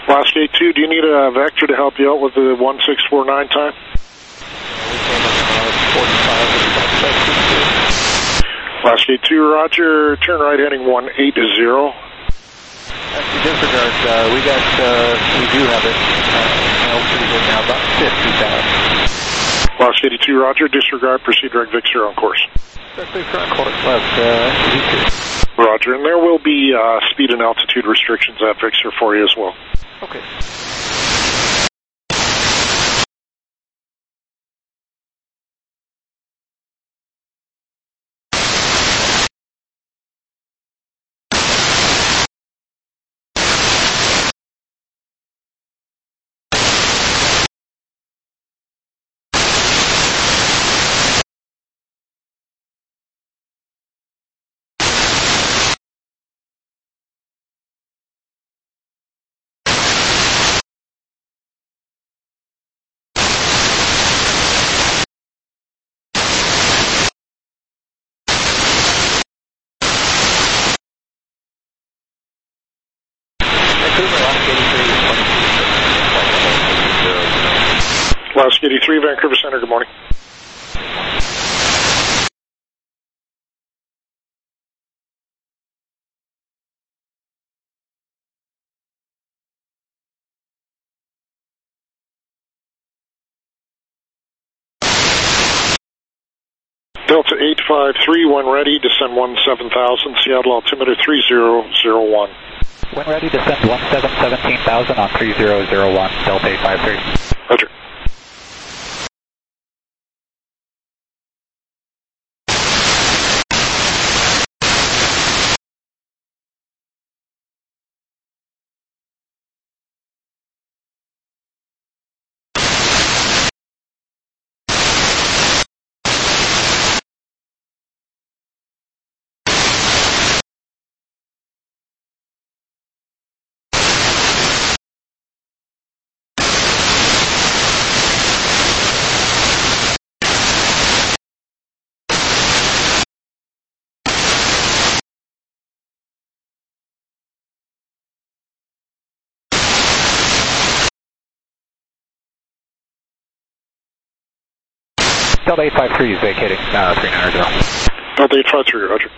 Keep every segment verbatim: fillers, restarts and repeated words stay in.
Last gate two, do you need a vector to help you out with the one six four nine time? Last gate two, roger, turn right heading one eight zero. Actually, disregard, uh, we got, uh, we do have it, uh, altitude right now, about fifty thousand. Last eighty-two, roger, disregard, proceed direct Victor on course. Direct Victor on course, left, uh, eighty-two. Roger, and there will be, uh, speed and altitude restrictions at Victor for you as well. Okay. Last eighty-three, Vancouver Center, good morning. Delta eight five three, when ready, descend one seven thousand, Seattle altimeter three zero zero one. When ready, descend one seven seventeen thousand on three zero zero one, Delta eight five three. Roger. Delta eight five three is vacating, uh, three nine zero. Delta eight five three, roger.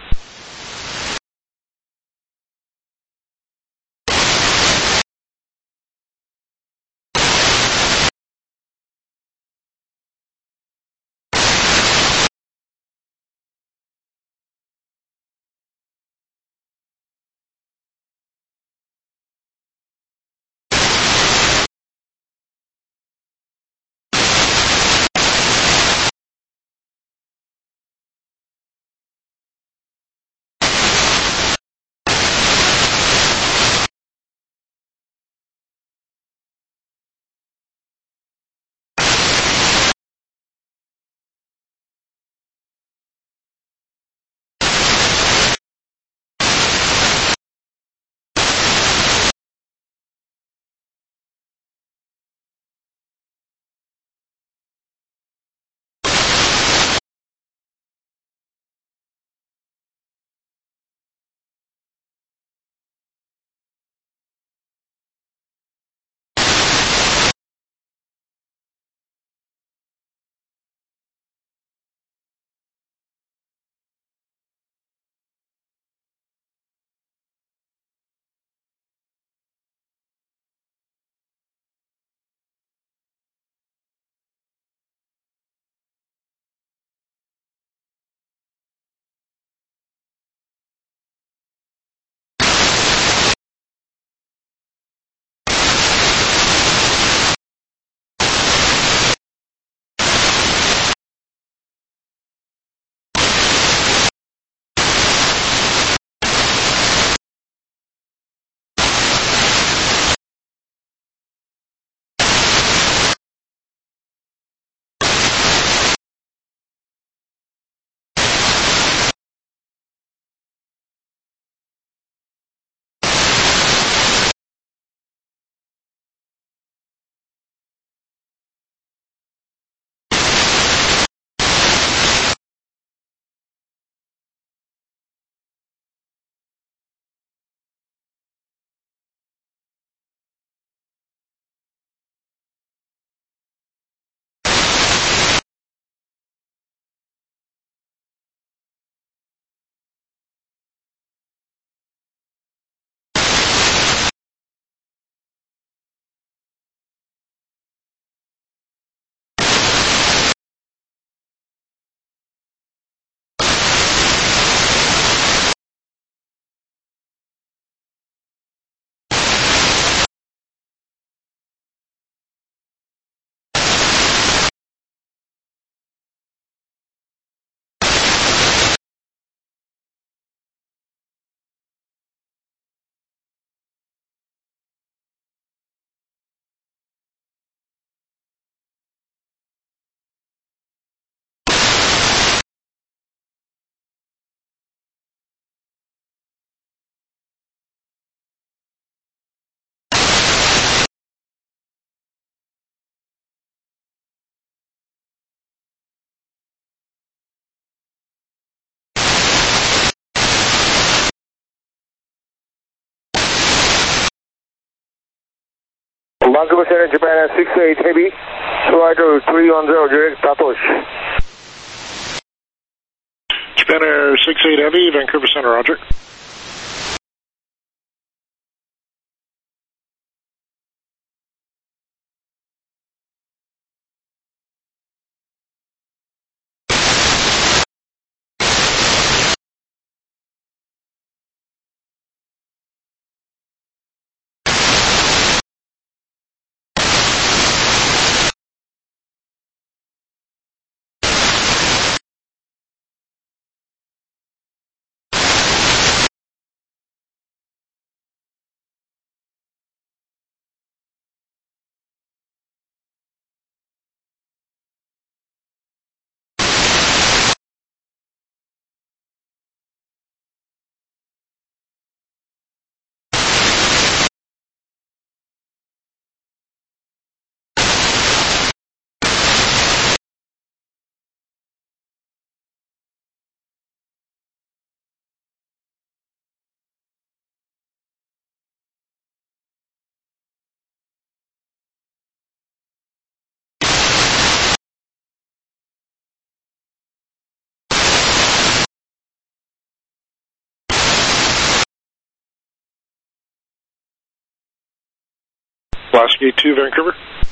Vancouver Center, Japan six eight Heavy, flight three one zero, direct Satoshi. Japan Air six eight Heavy, Vancouver Center, roger. Last gate two, Vancouver.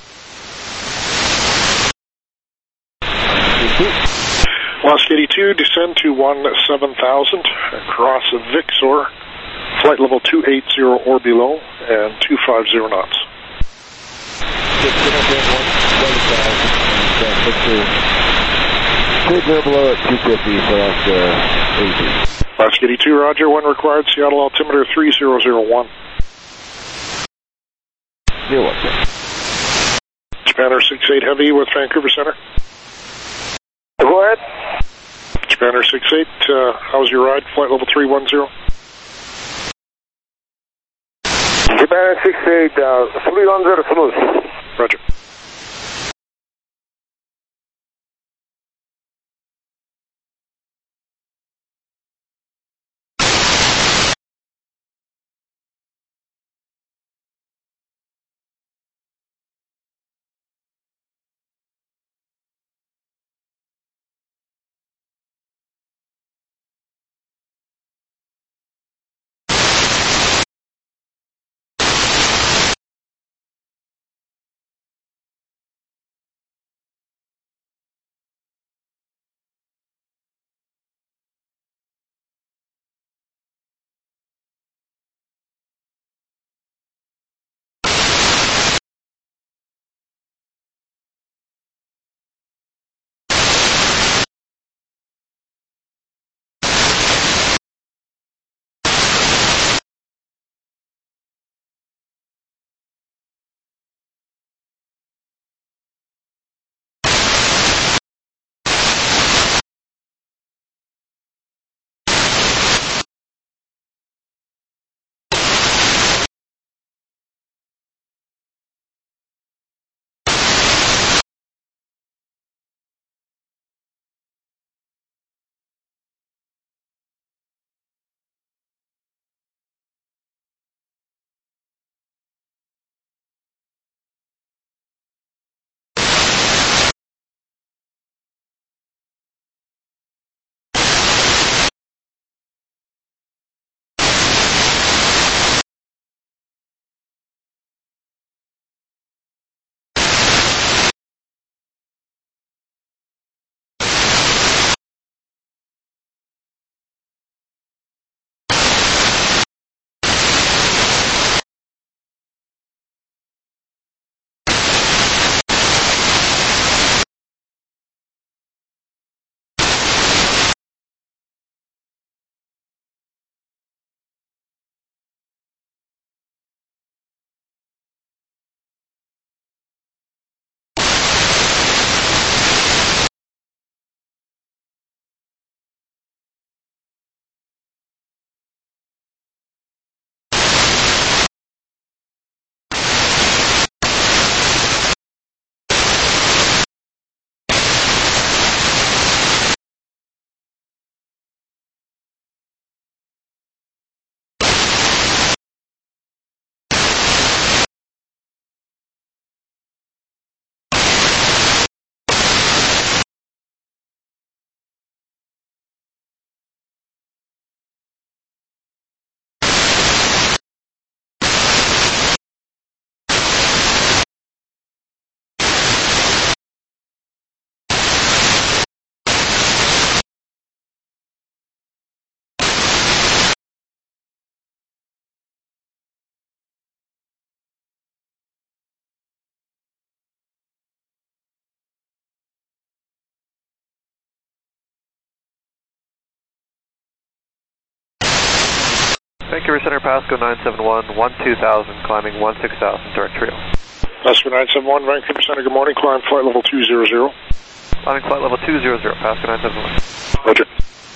Last gate two, descend to one seven thousand, across Vixor, flight level two eighty or below, and two fifty knots. Clear below at two fifty for us, uh, eighty. Last gate two, roger, one required, Seattle altimeter three zero zero one. Near what, sir? Japan Air six eight Heavy with Vancouver Center. Go ahead. Japan Air six eight, uh, how's your ride? Flight level three one zero. Japan Air six eight, uh, three one zero smooth. Roger. Vancouver Center, Pasco nine seven one, one two thousand, climbing one six thousand, direct trio. Pasco nine seven one, Vancouver Center, good morning, climb flight level two zero zero. Climbing flight level two zero zero, Pasco nine seven one. Roger.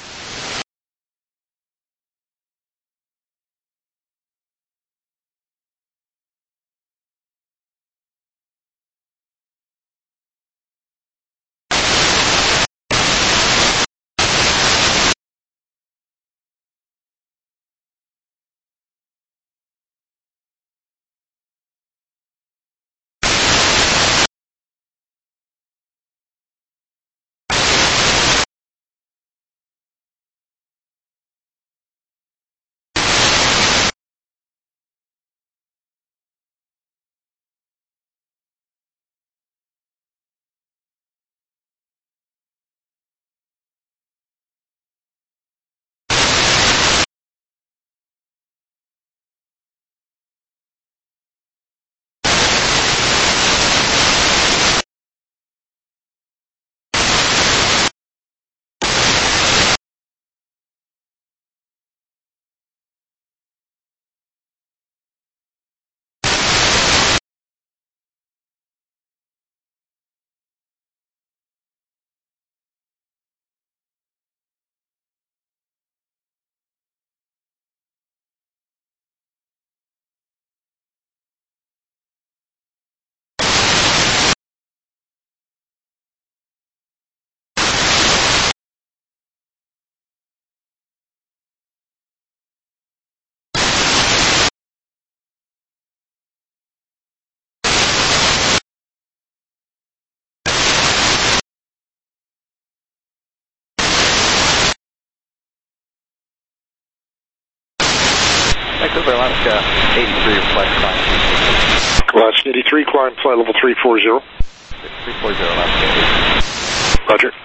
Vancouver, Alaska eighty-three, request climb. Alaska eighty-three, climb flight level three four zero. three four zero, Alaska eighty-three. Roger.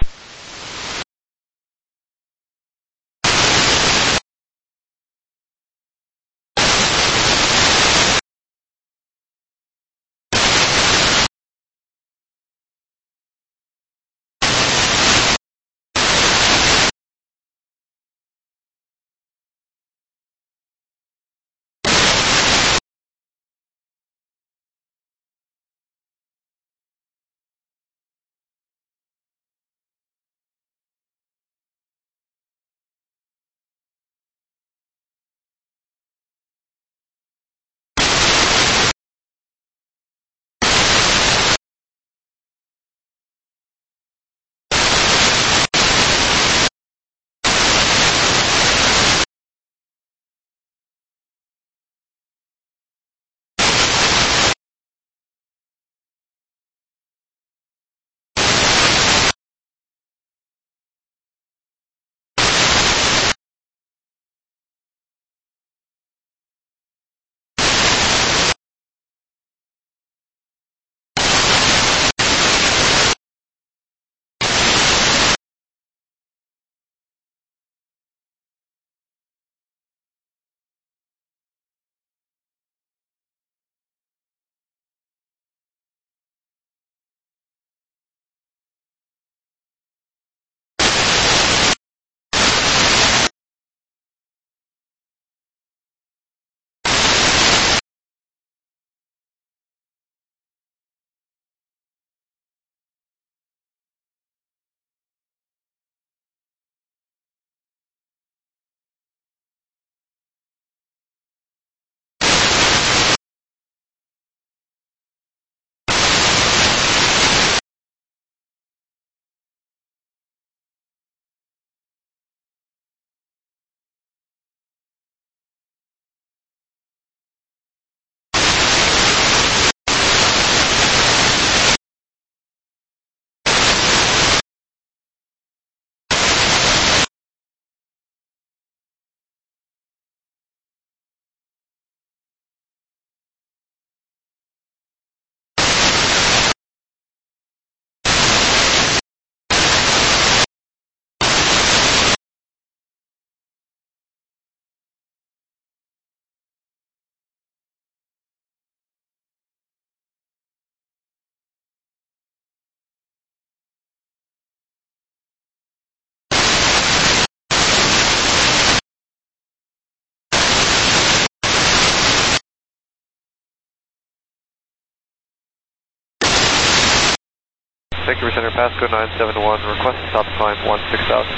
Vancouver Center, passcode nine seven one, request to stop climb one six thousand.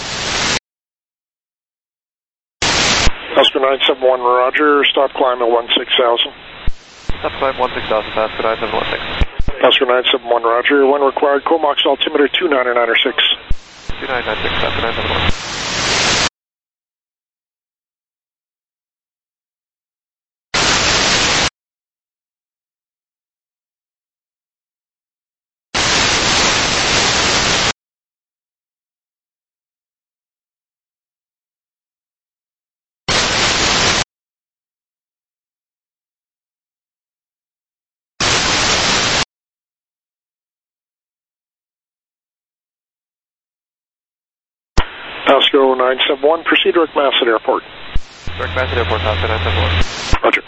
Oscar nine seven one, roger, stop climb at one six thousand. Stop climb one six thousand, passcode nine seven one, thanks. Oscar nine seven one, roger, when required, Comox altimeter two nine nine six. two nine nine six, passcode nine seven one. Pasco nine seven one, proceed direct Masset Airport. Direct Masset Airport, passcode nine seven one. Roger.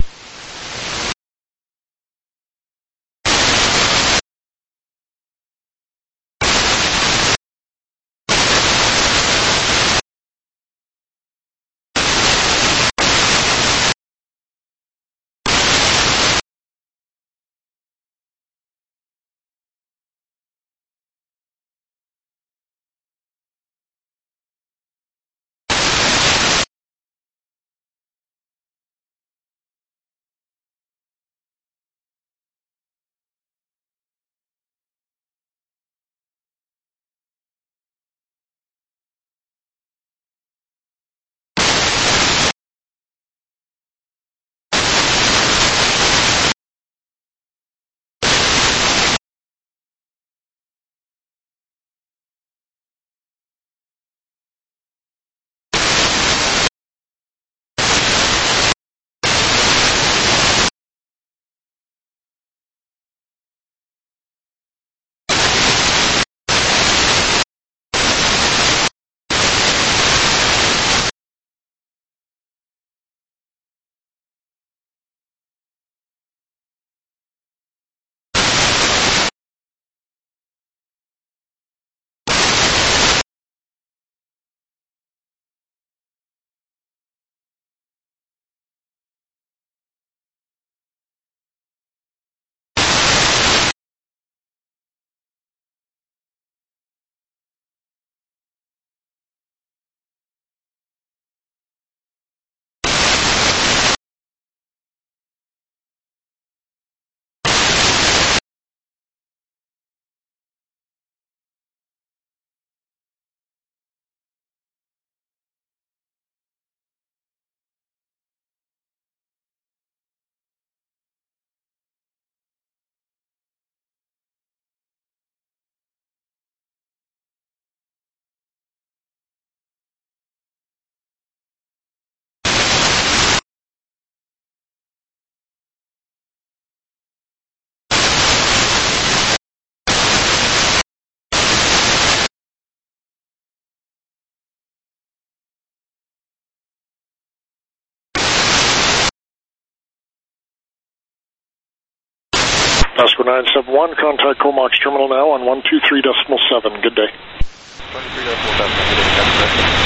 Pasco nine seven one, contact Comox Terminal now on one two three decimal seven. Good day. twenty-three decimal seven, good day.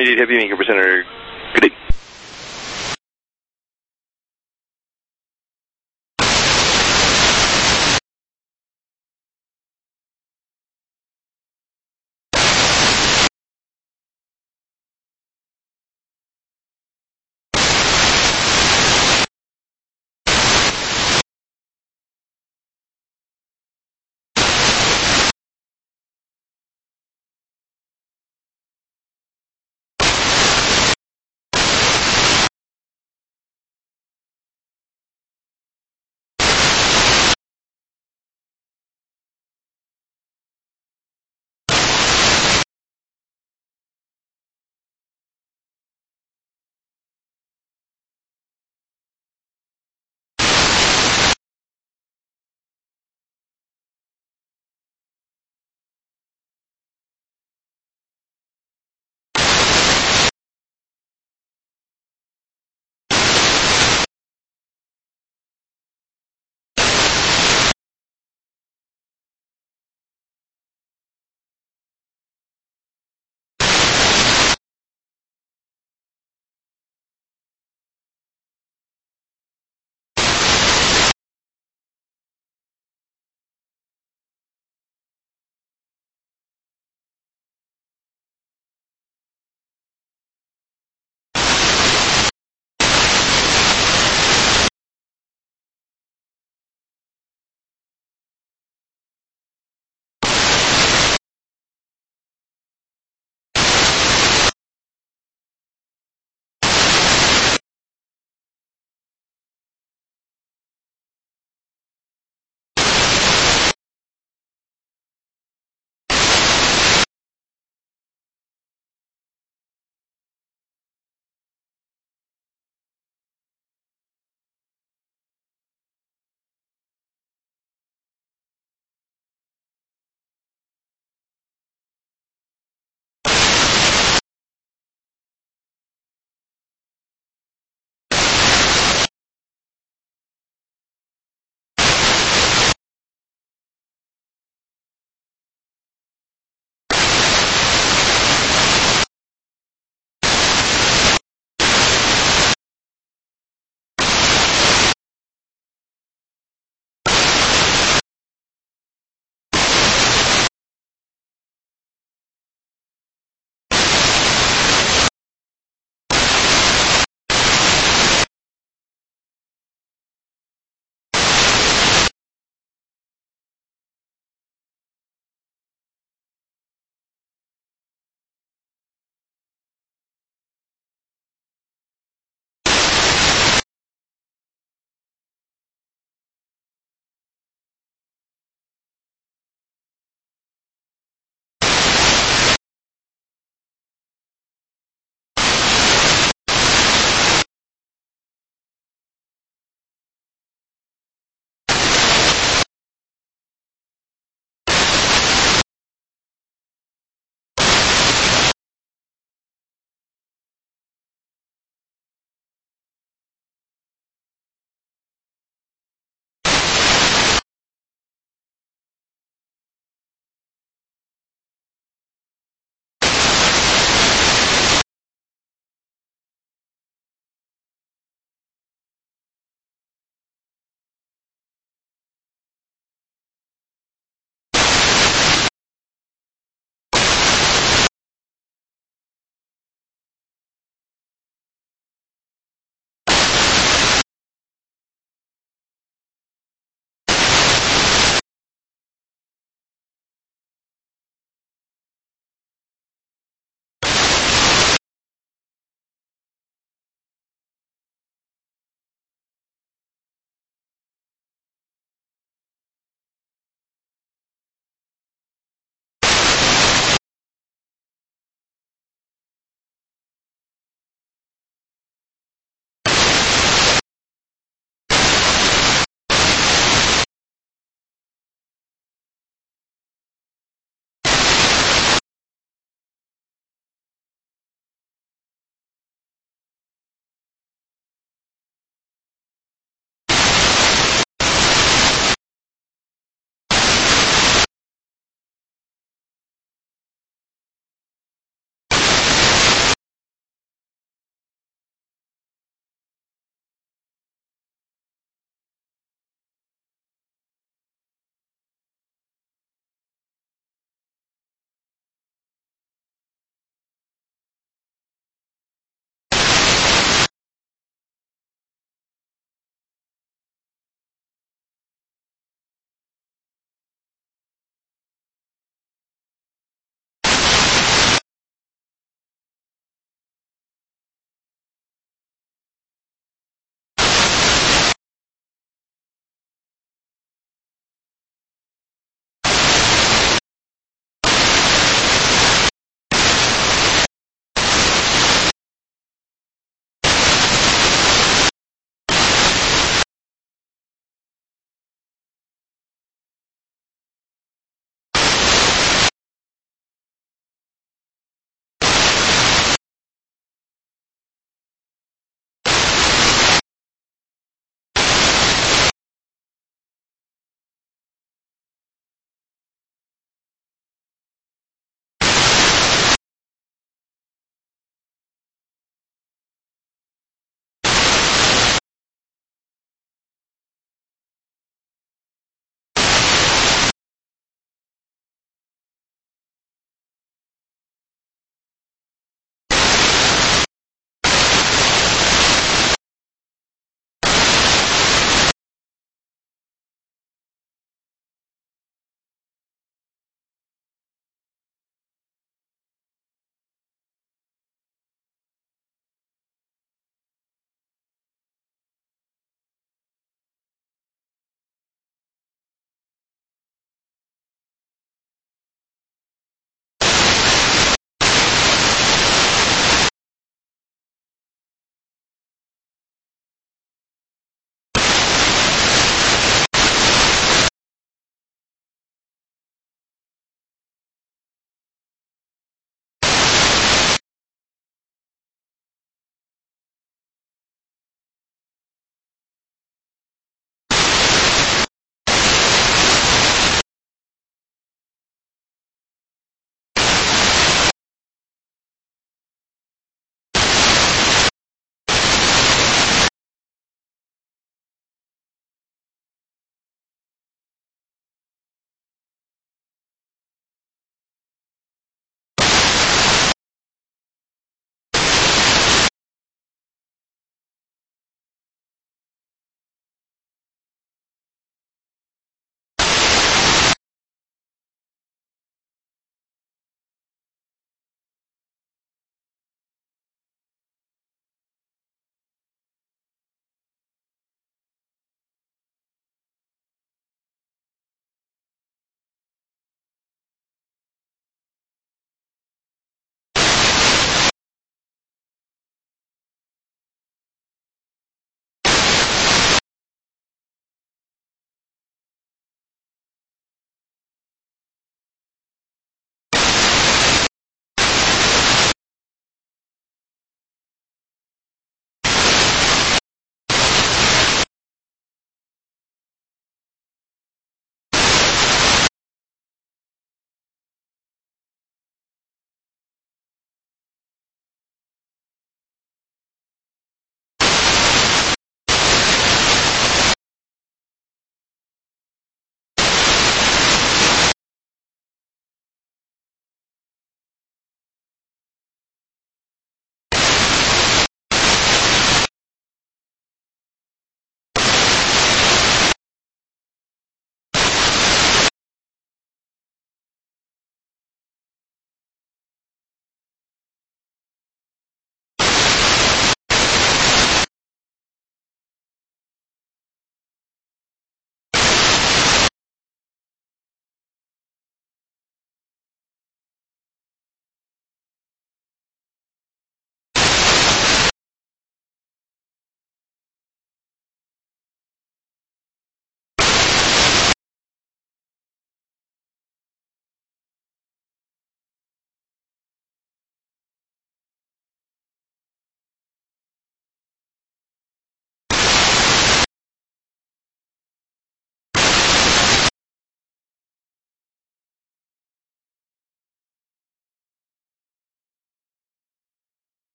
eighty-eight Heavy, Main Cooper Center. Good day.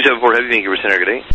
two seven four Heavy, Vancouver Center, good day.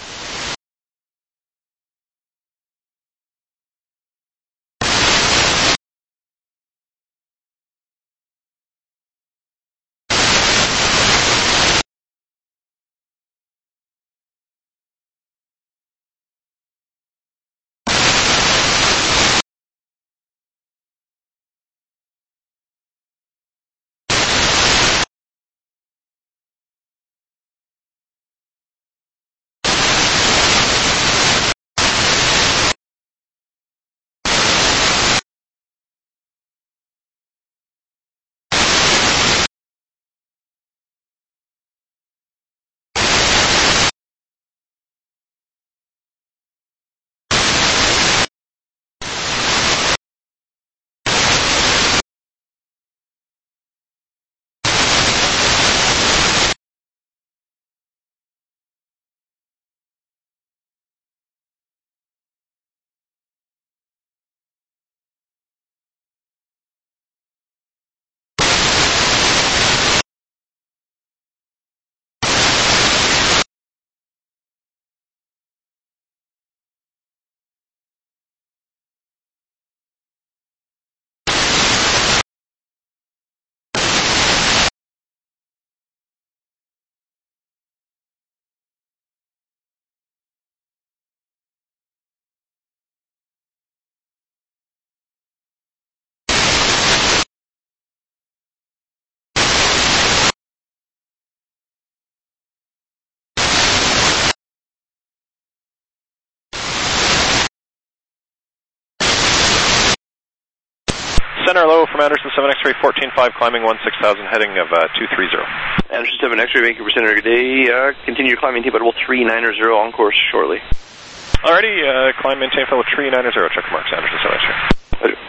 Center low from Anderson seven X-ray fourteen five, climbing one six thousand, heading of uh, two three zero. Anderson seven X-ray, Vancouver Center, good day. Uh, continue climbing, maintain level three nine zero on course shortly. Alrighty, uh, climb, maintain level three nine zero, check marks, Anderson seven X-ray. Roger.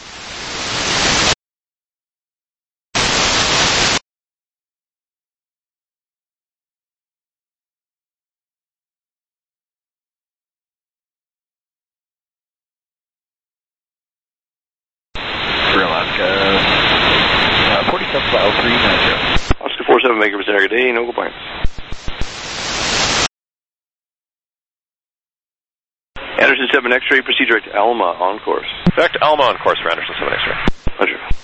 Uh, forty-seven file three nine zero. Oscar four seven, Vancouver Center, good day, no complaints. Anderson seven X-ray, proceed direct to Alma on course. Direct Alma on course for Anderson seven X-ray. Roger.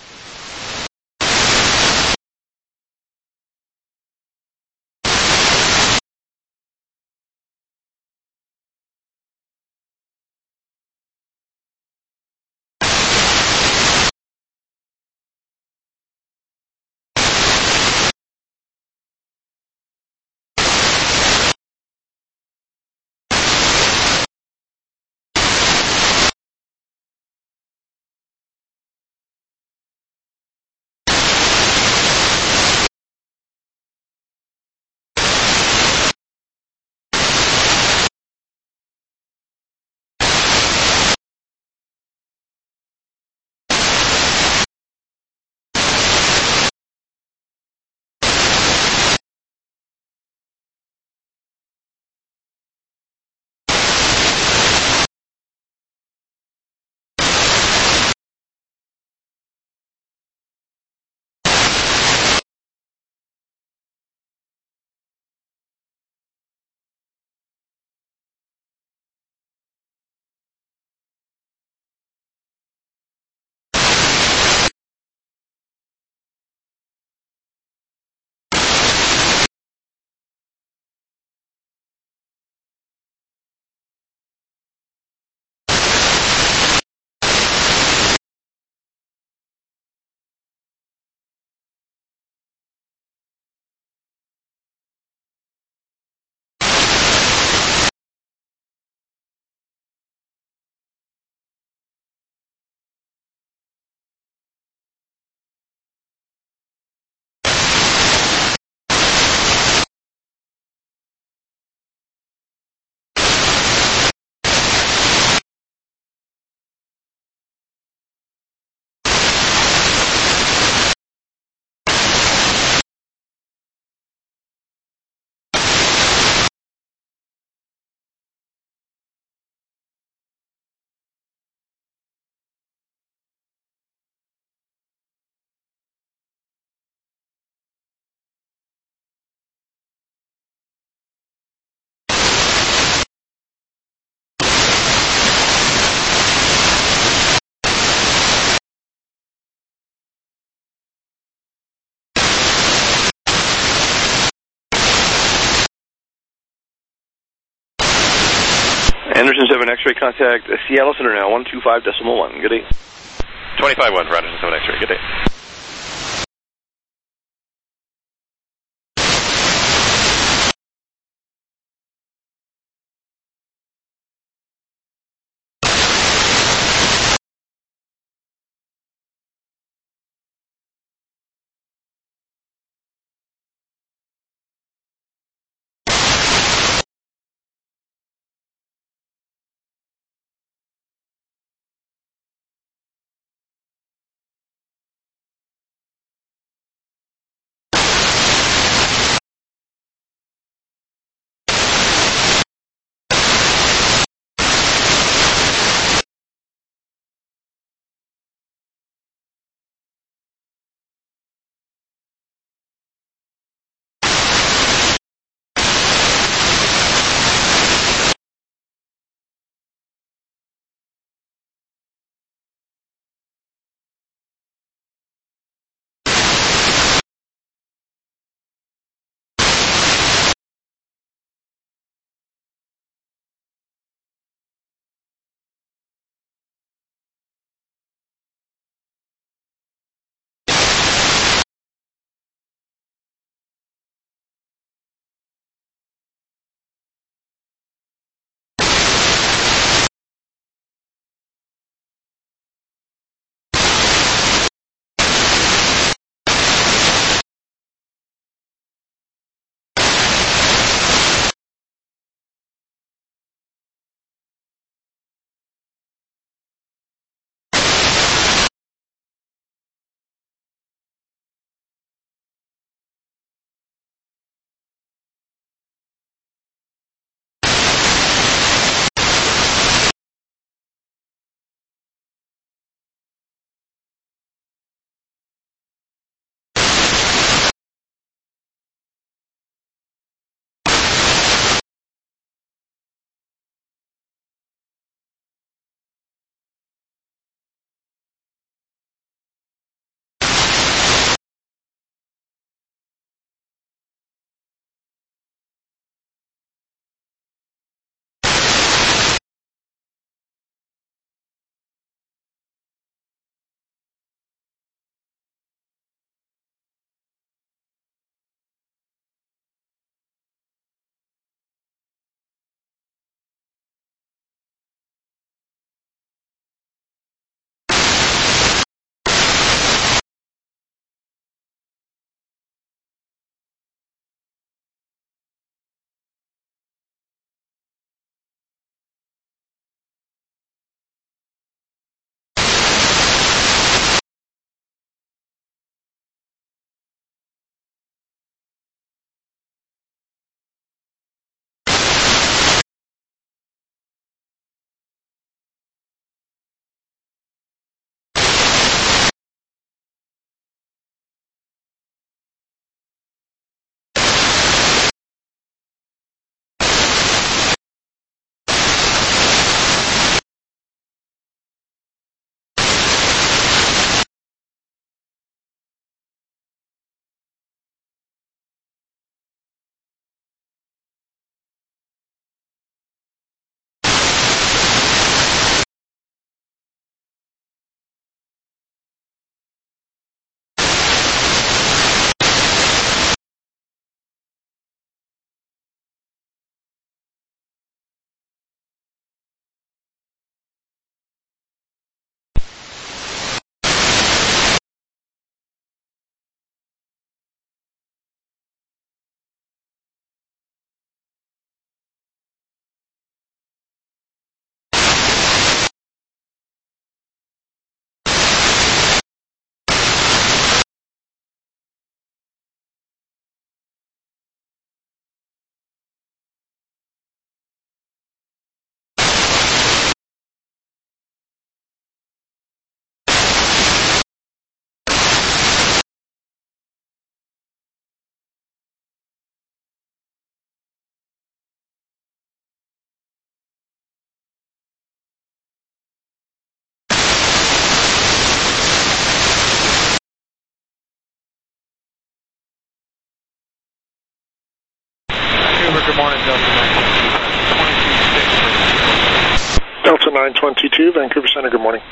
Anderson seven X-ray contact uh, Seattle Center now, one two five decimal one. Good day. twenty-five one for Anderson seven X-ray. Good day. Good morning, Delta nine. twenty-two six. nine twenty-two, Vancouver Center, good morning.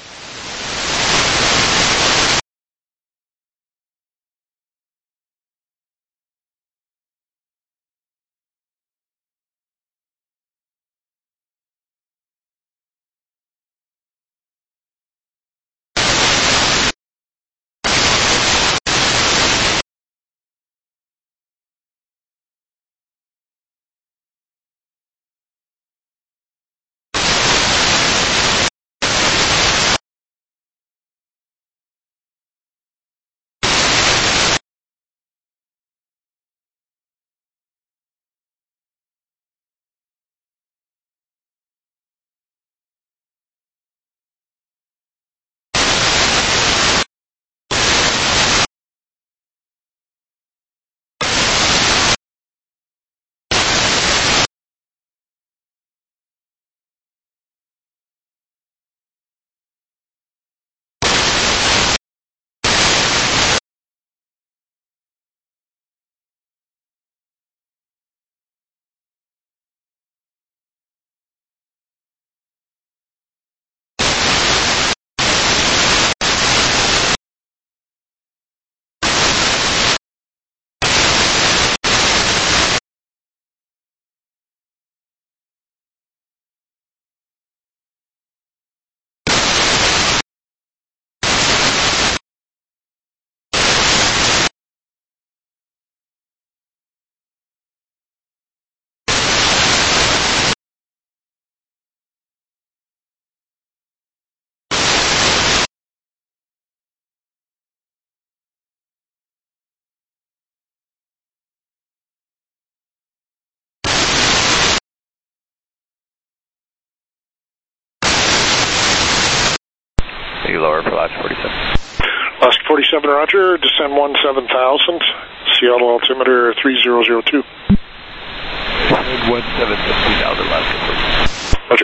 You lower for last forty-seven. Last forty-seven, roger. Descend one seven thousand. Seattle altimeter three zero zero two. one seven thousand, last forty-seven. Roger.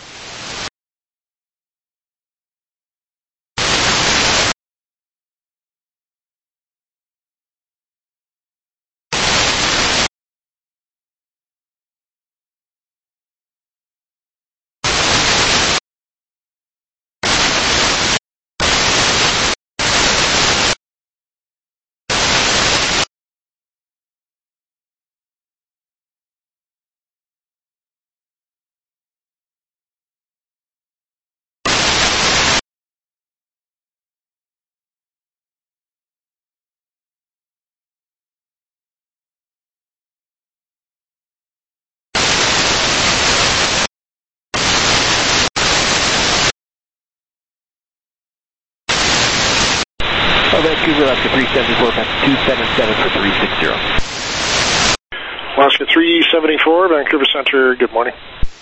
Oh, Vancouver, Alaska three seventy-four, two seven seven for three sixty. Alaska three seventy-four, Vancouver Center, good morning.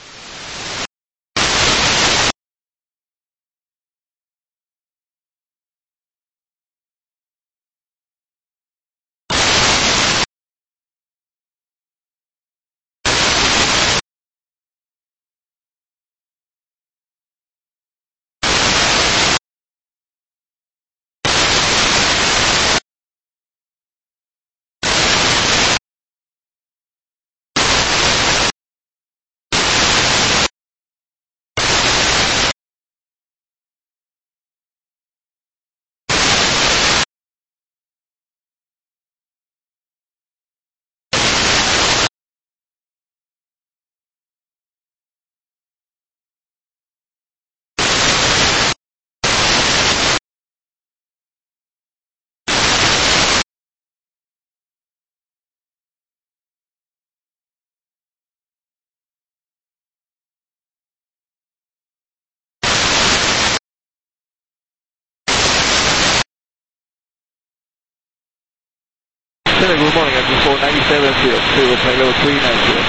Center, good morning. I'm four ninety-seven zero two with my level three ninety.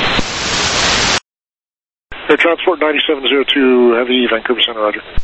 Air Transport ninety-seven zero two, Heavy, Vancouver Center, roger.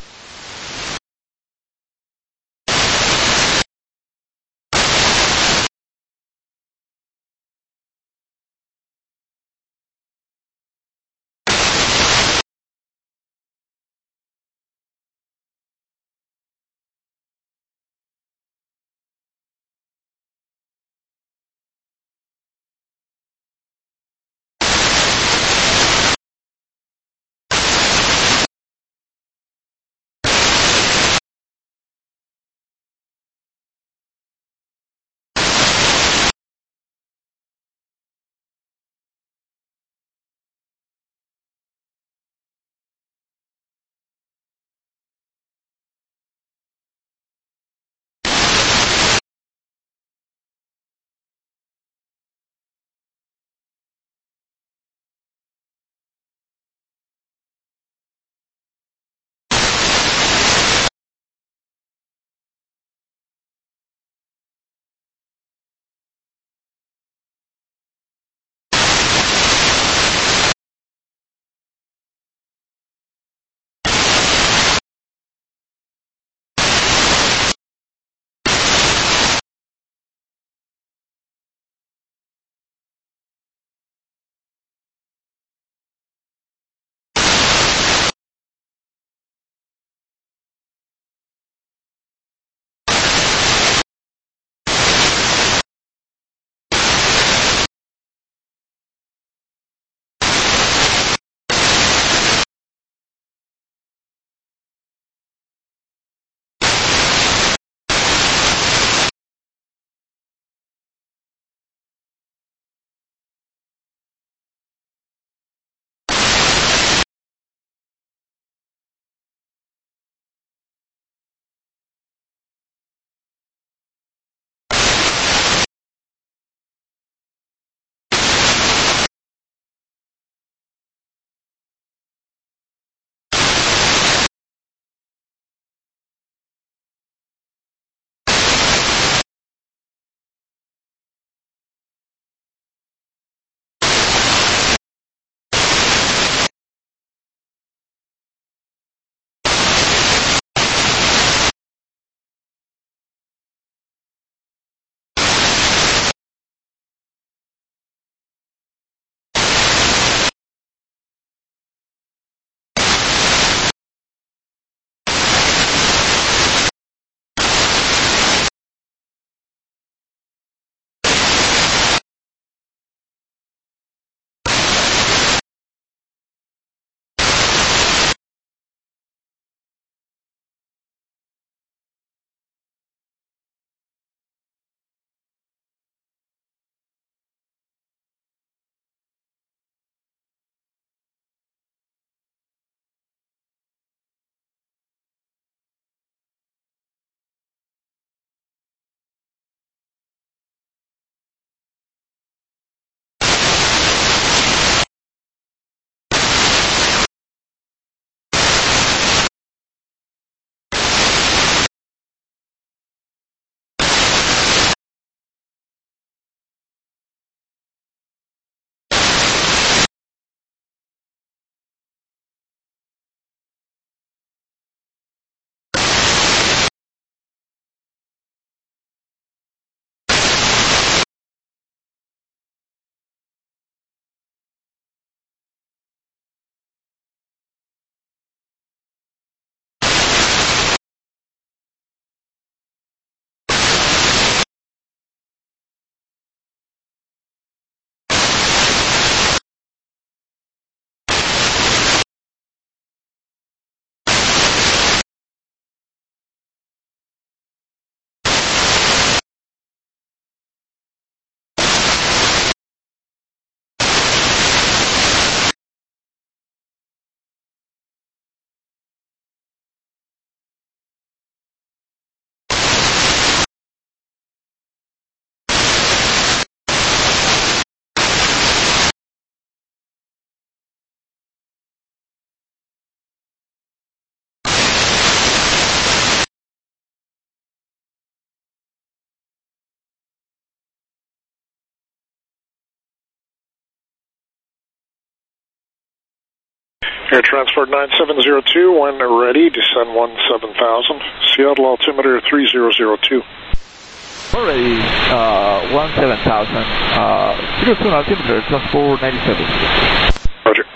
Air Transport nine seven zero two, when ready, descend one seven thousand. Seattle altimeter three zero zero two. Already, uh, one seven thousand, uh, zero two altimeter, just four ninety-seven. Roger.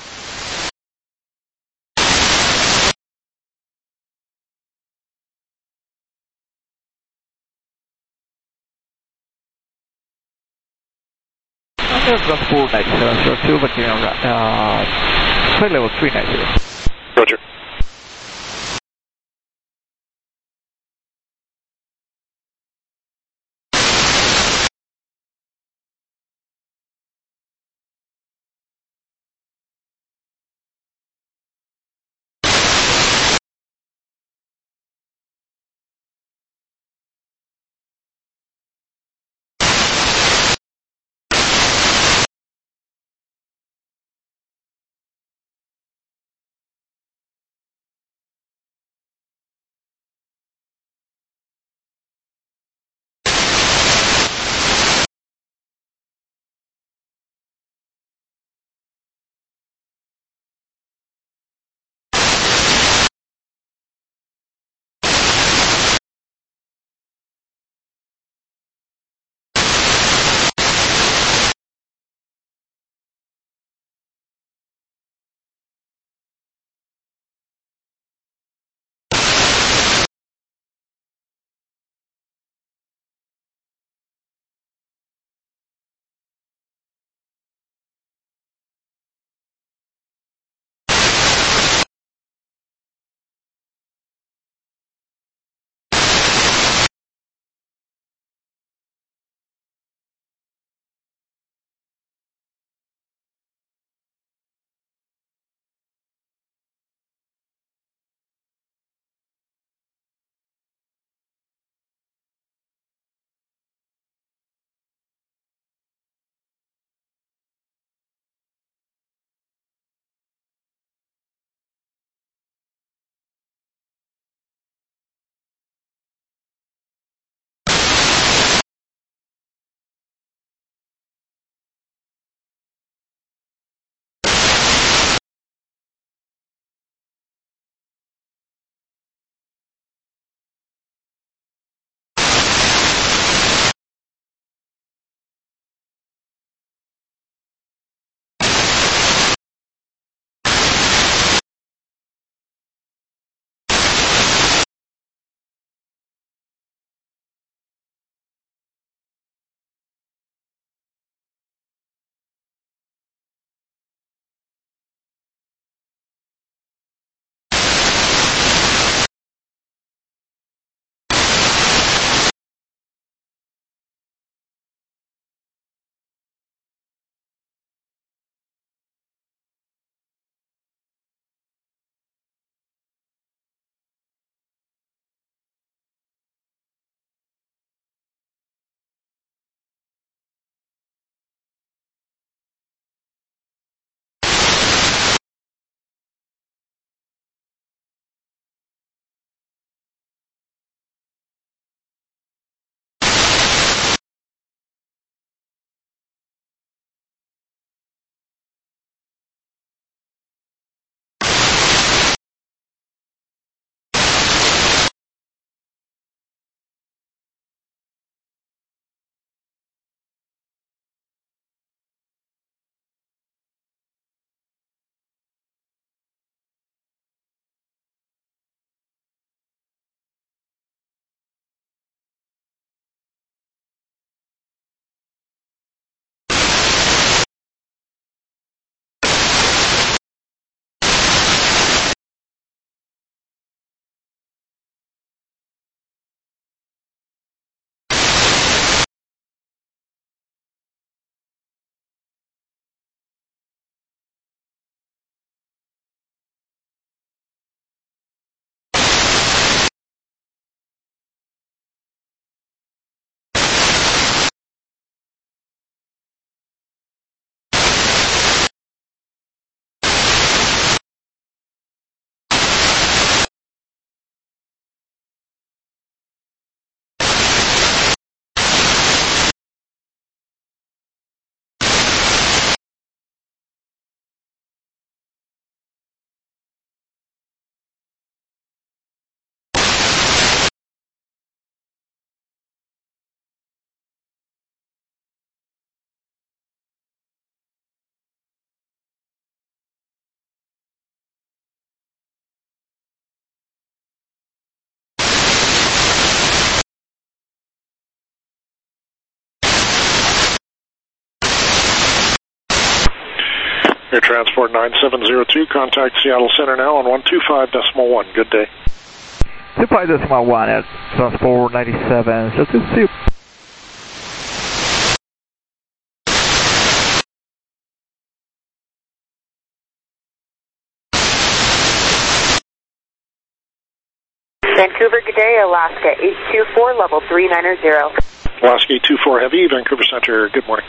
Just four ninety-seven, so two, but you know, uh, flight level three ninety. Roger. Air Transport nine seven zero two, contact Seattle Center now on one two five decimal one. Good day. two five decimal one, Air Transport ninety-seven zero two. Vancouver, good day, Alaska eight two four, level three nine zero. Alaska eight two four Heavy, Vancouver Center, good morning.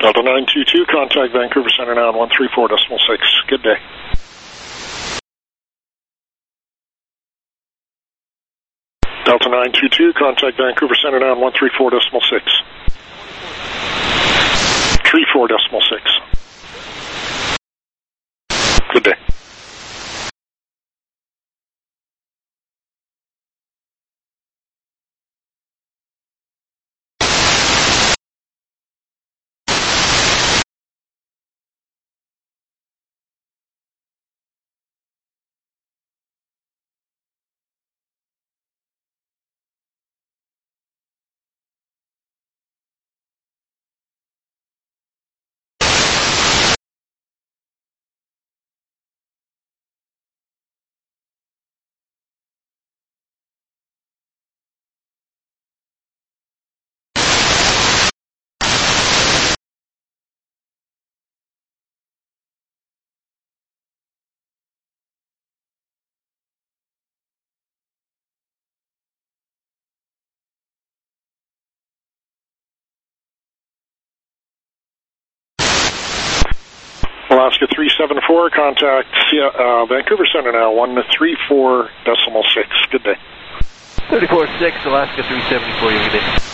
Delta nine two two, contact Vancouver Center now on one three four decimal six. Good day. Delta nine two two, contact Vancouver Center now on one three four decimal six. three four decimal six. Good day. Alaska three seven four, contact uh, Vancouver Center now, one three four decimal six. Good day. thirty-four six, Alaska three seventy-four, you good day.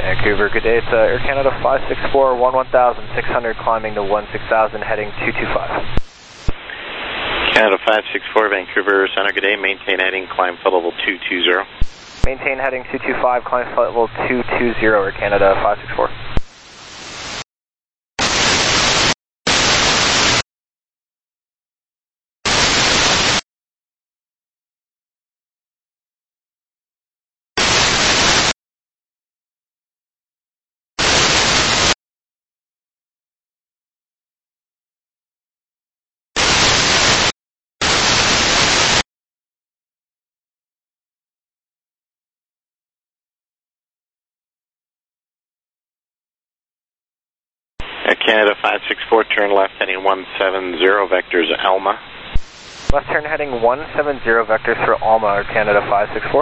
Vancouver. Good day, it's uh, Air Canada five six four, one one thousand six hundred, climbing to one six thousand, heading two two five. Canada five six four, Vancouver Center, good day, maintain heading, climb flight level two two zero. Maintain heading two two five, climb flight level two two zero, Air Canada five six four. Air Canada five six four, turn left heading one seven zero, vectors Alma. Left turn heading one seven zero, vectors for Alma, Air Canada five six four.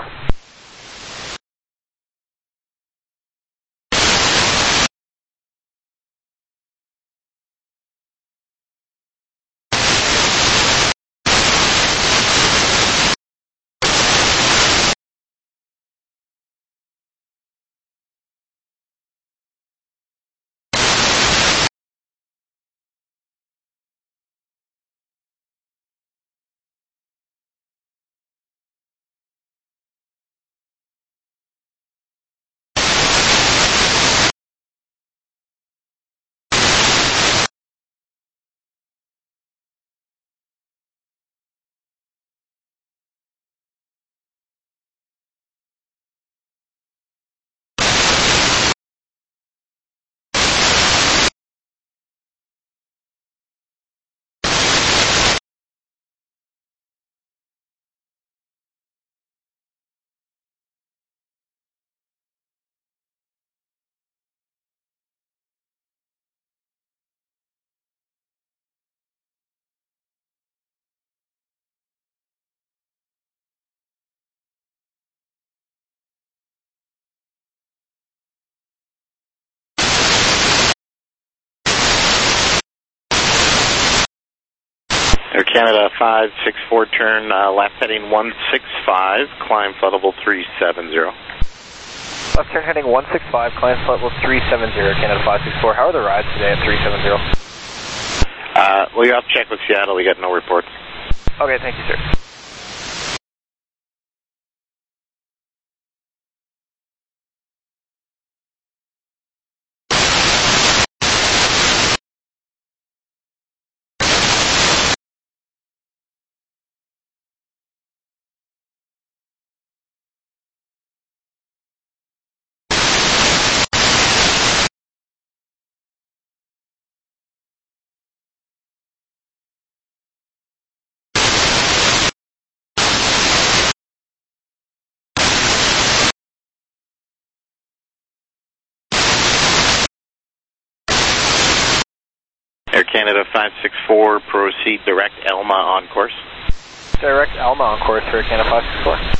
Air Canada five six four, turn uh, left heading one six five, climb flight level three seven zero. Left turn heading one six five, climb flight level three seven zero, Canada five six four. How are the rides today at three seven zero? Uh, well, you have to check with Seattle, we got no reports. Okay, thank you, sir. Air Canada five six four, proceed direct Alma on course. Direct Alma on course for Air Canada five six four.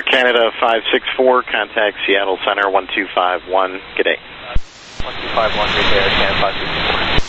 Canada five six four, contact Seattle Center one two five one. Good day. one two five one, good day, Canada five six four.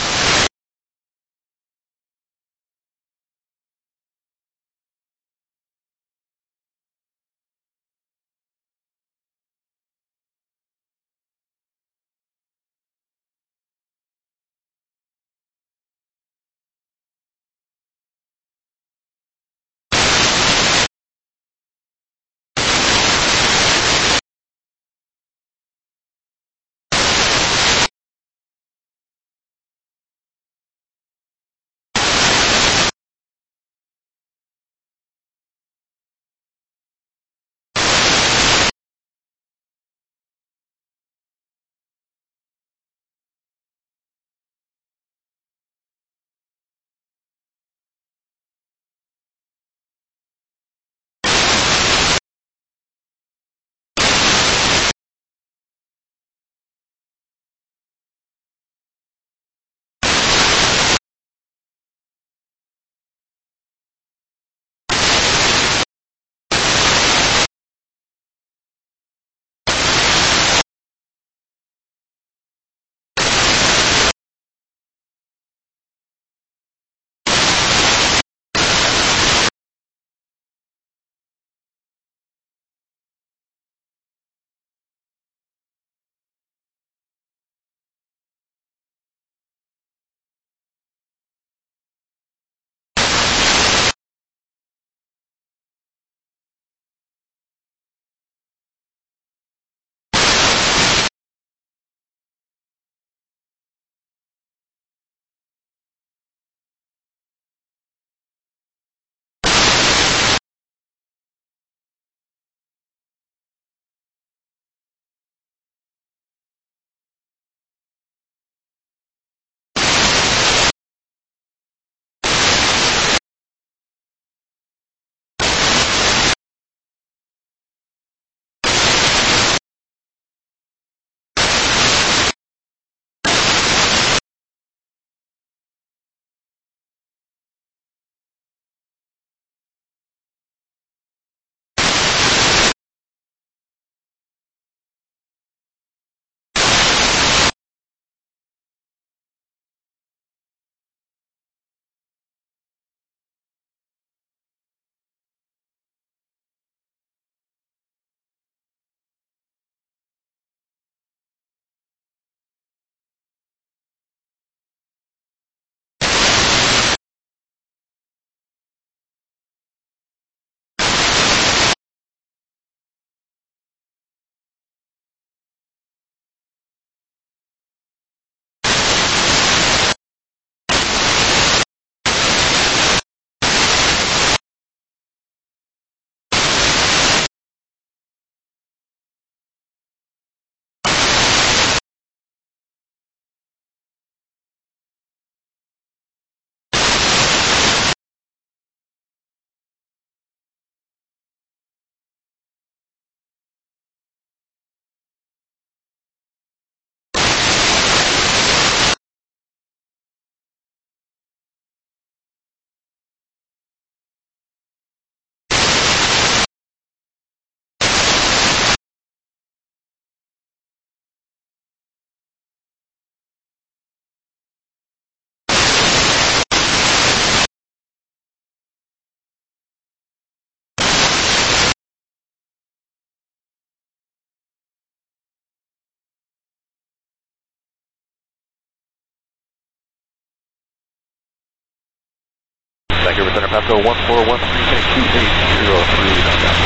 Vancouver Center, Pasco one four one three six two eight zero three.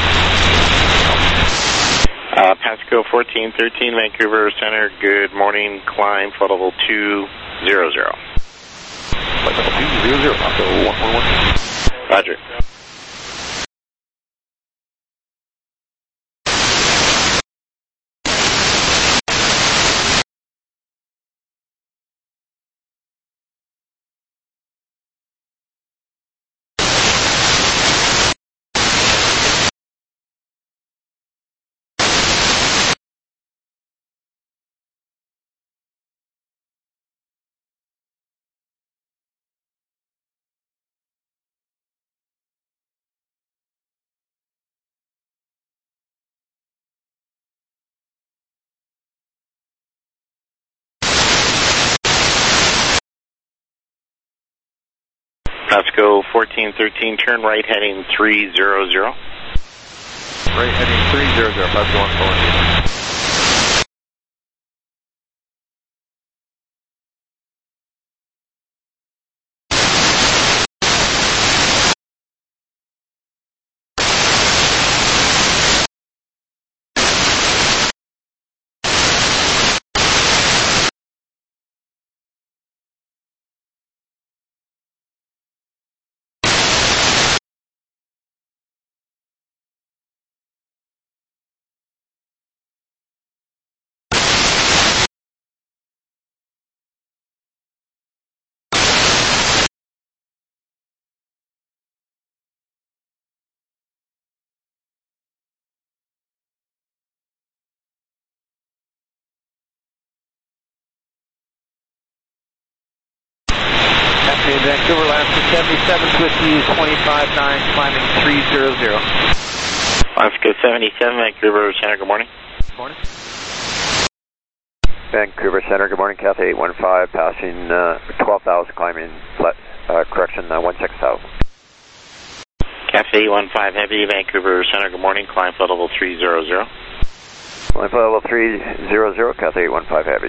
Uh, Pasco fourteen thirteen, Vancouver Center, good morning, climb, flight level two zero zero. Flight level two zero zero, Pasco one four one. Roger. Vasco fourteen thirteen, turn right heading three zero zero. Right heading three zero zero, Vasco one four. Vancouver, Alaska seventy-seven, Swiss Use twenty-five nine, climbing three zero zero. Alaska seventy-seven, Vancouver Center, good morning. Good morning. Vancouver Center, good morning, Cathay eight one five, passing uh, twelve thousand, climbing, flat, uh, correction, uh, sixteen thousand. Cathay eight one five Heavy, Vancouver Center, good morning, climb flight level three zero zero. Climb flight level three zero zero, Cathay eight one five Heavy.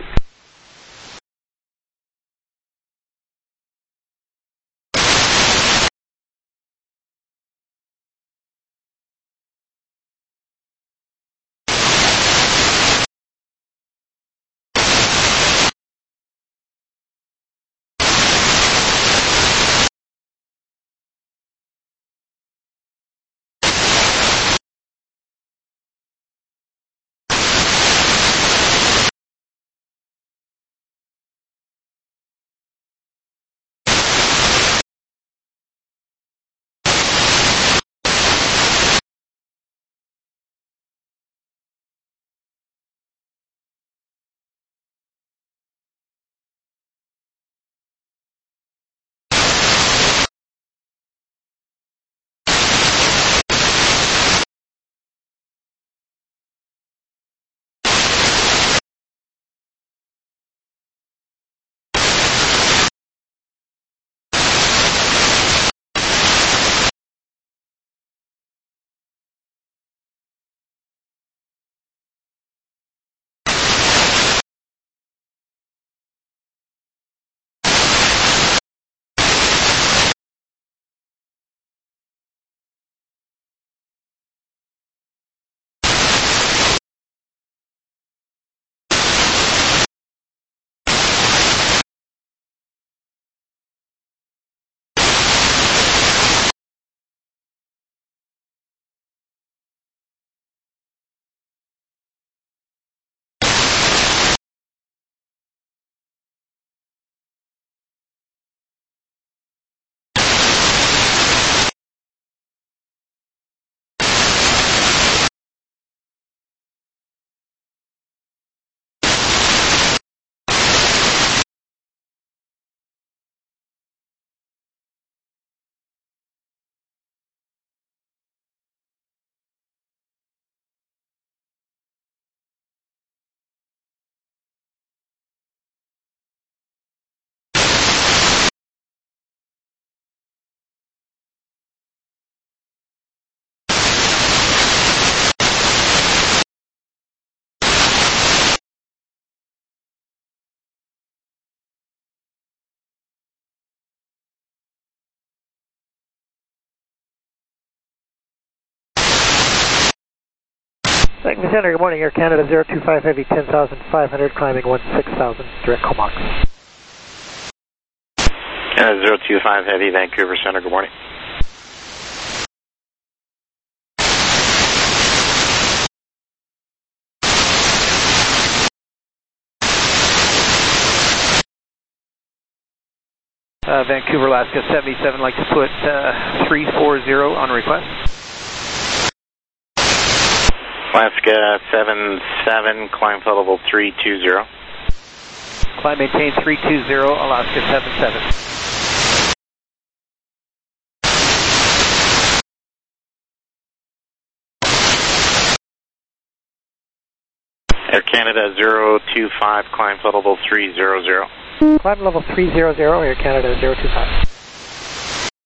Vancouver Center, good morning, Air Canada zero two five Heavy, ten thousand five hundred, climbing sixteen thousand, direct Comox. Canada zero two five Heavy, Vancouver Center, good morning. Uh, Vancouver, Alaska seventy-seven, like to put uh, three four zero on request. Alaska seven seven, climb flight level three two zero. Climb maintain three two zero, Alaska seven seven. Air Canada zero two five, climb flight level three zero zero. Climb level three zero zero, Air Canada zero two five.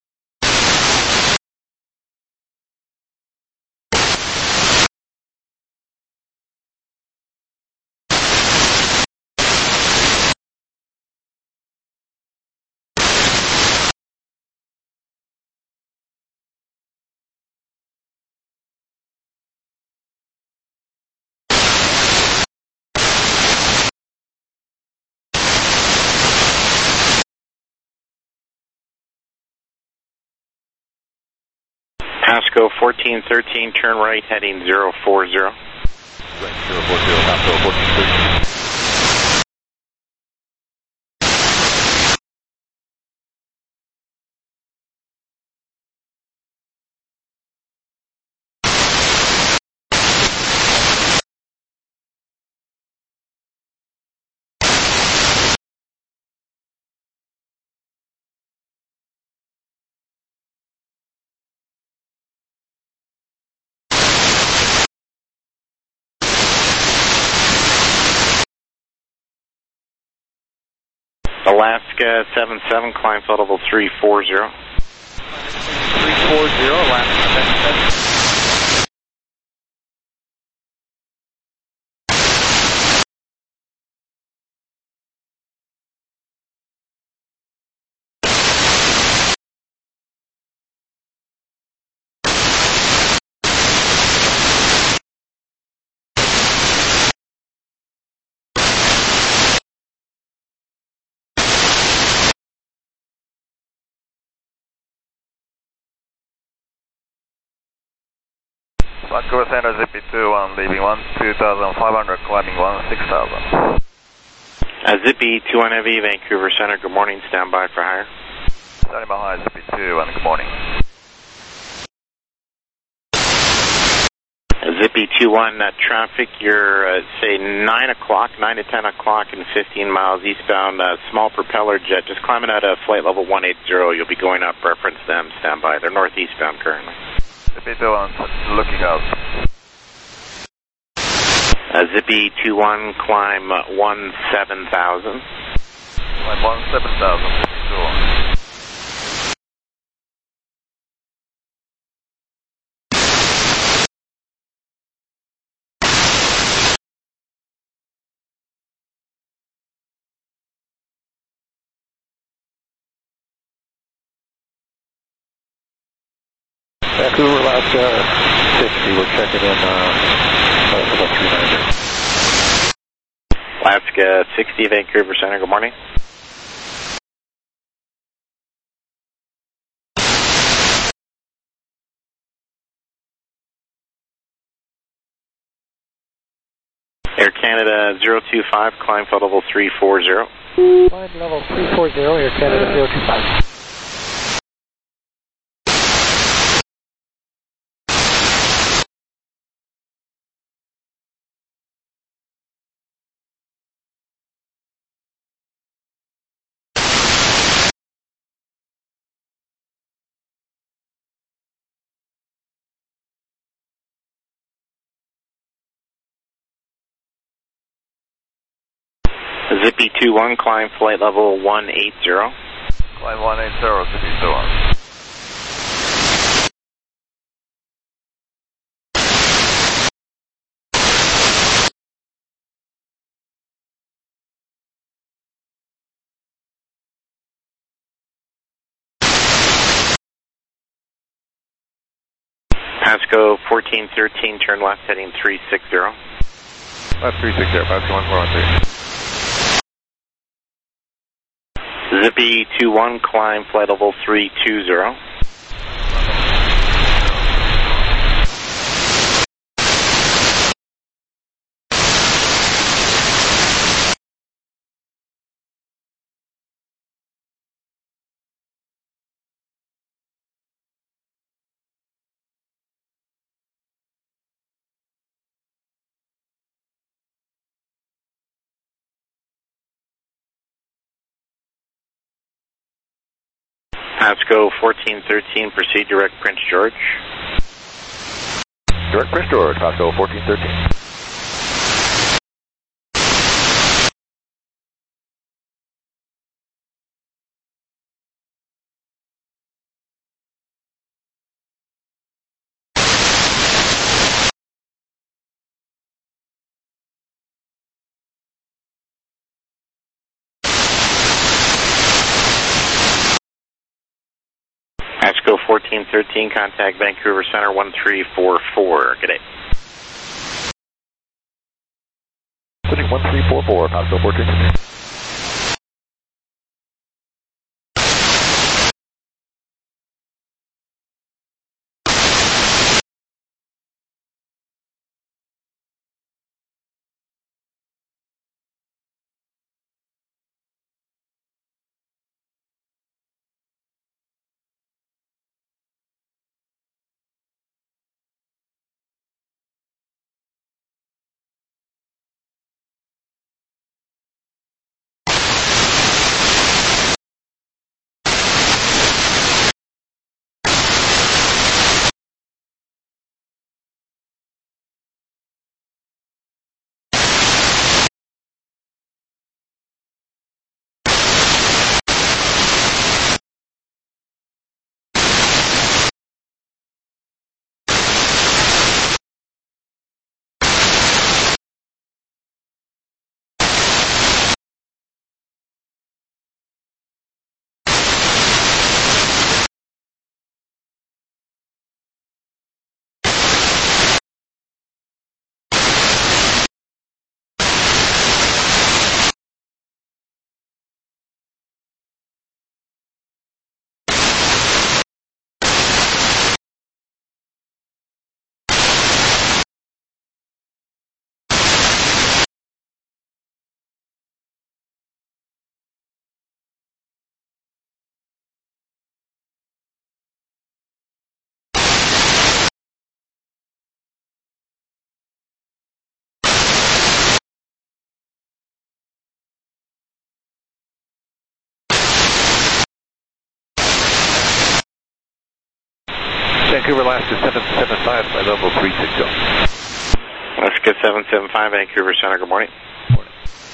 Pasco fourteen thirteen, turn right, heading zero four zero. Right, zero four zero, Pasco fourteen thirteen. Alaska seven seven, climb flight level three four zero. three four zero, Alaska seven seven. Vancouver Center, Zippy two one, leaving one two thousand five hundred, climbing one six thousand. Uh, Zippy two one Heavy, Vancouver Center, good morning, stand by for hire. Standing by, Zippy two one, good morning. Uh, Zippy two one, uh, traffic, you're, uh, say, nine o'clock, nine to ten o'clock and fifteen miles eastbound, uh, small propeller jet, just climbing out of flight level one eighty, you'll be going up, reference them, stand by. They're northeastbound currently. Zippy two one, looking out. Uh, Zippy two one, climb uh, one seven thousand. Climb one seven thousand, Zippy two one. Vancouver, Alaska sixty, we're checking in uh, about three ninety. Alaska sixty, Vancouver Center, good morning. Air Canada zero two five, climb flight level three four zero. Climb level three four zero, Air Canada zero two five. Zippy two one, climb flight level one eighty. Climb one eighty, Zippy two one. Pasco fourteen thirteen, turn left heading three six zero. Left three six zero, Pasco one four one three. Zippy two one, climb flight level three two zero. Pasco fourteen thirteen, proceed direct Prince George. Direct Prince George, Pasco fourteen thirteen. Pasco fourteen thirteen, contact Vancouver Center one three four four. Good day. Sending one three four four, Pasco fourteen thirteen. Vancouver last is seven seven five, flight level three sixty. Let's get seven seven five, Vancouver Center, good morning. Morning.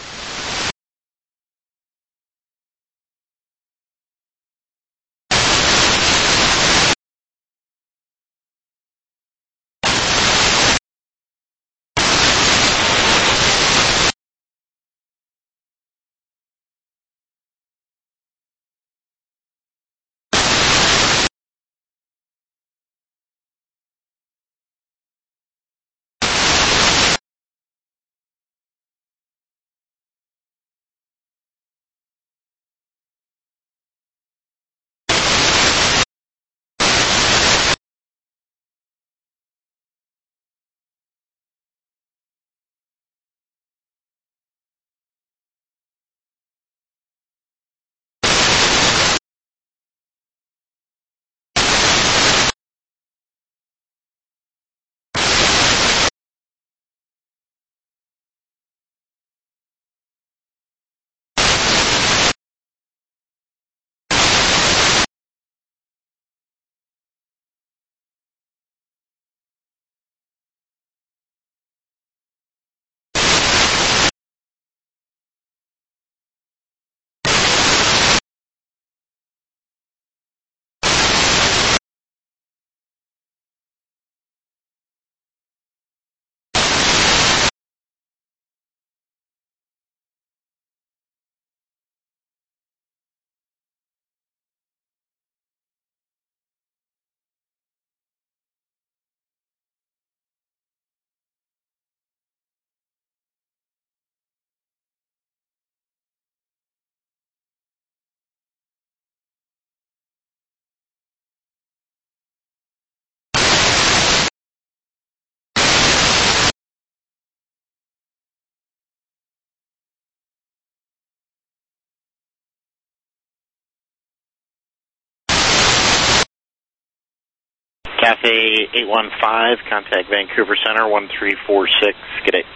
Cathay eight one five, contact Vancouver Center, one three four six, good day.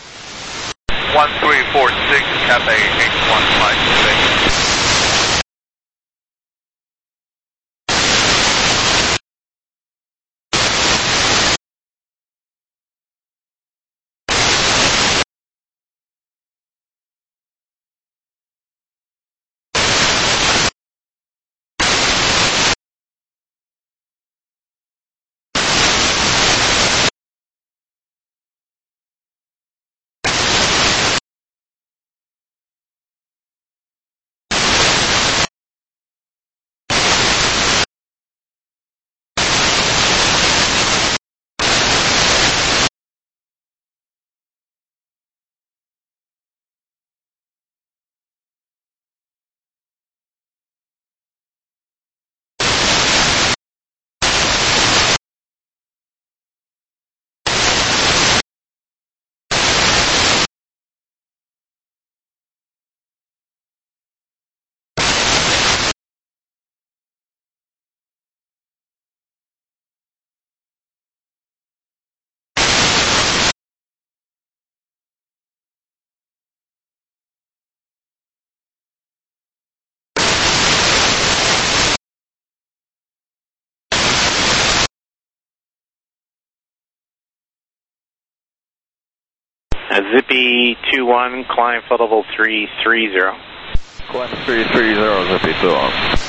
one three four six, Cathay eight one five, good day. Zippy two one, climb flight level three three zero. Climb three three zero, Zippy two one.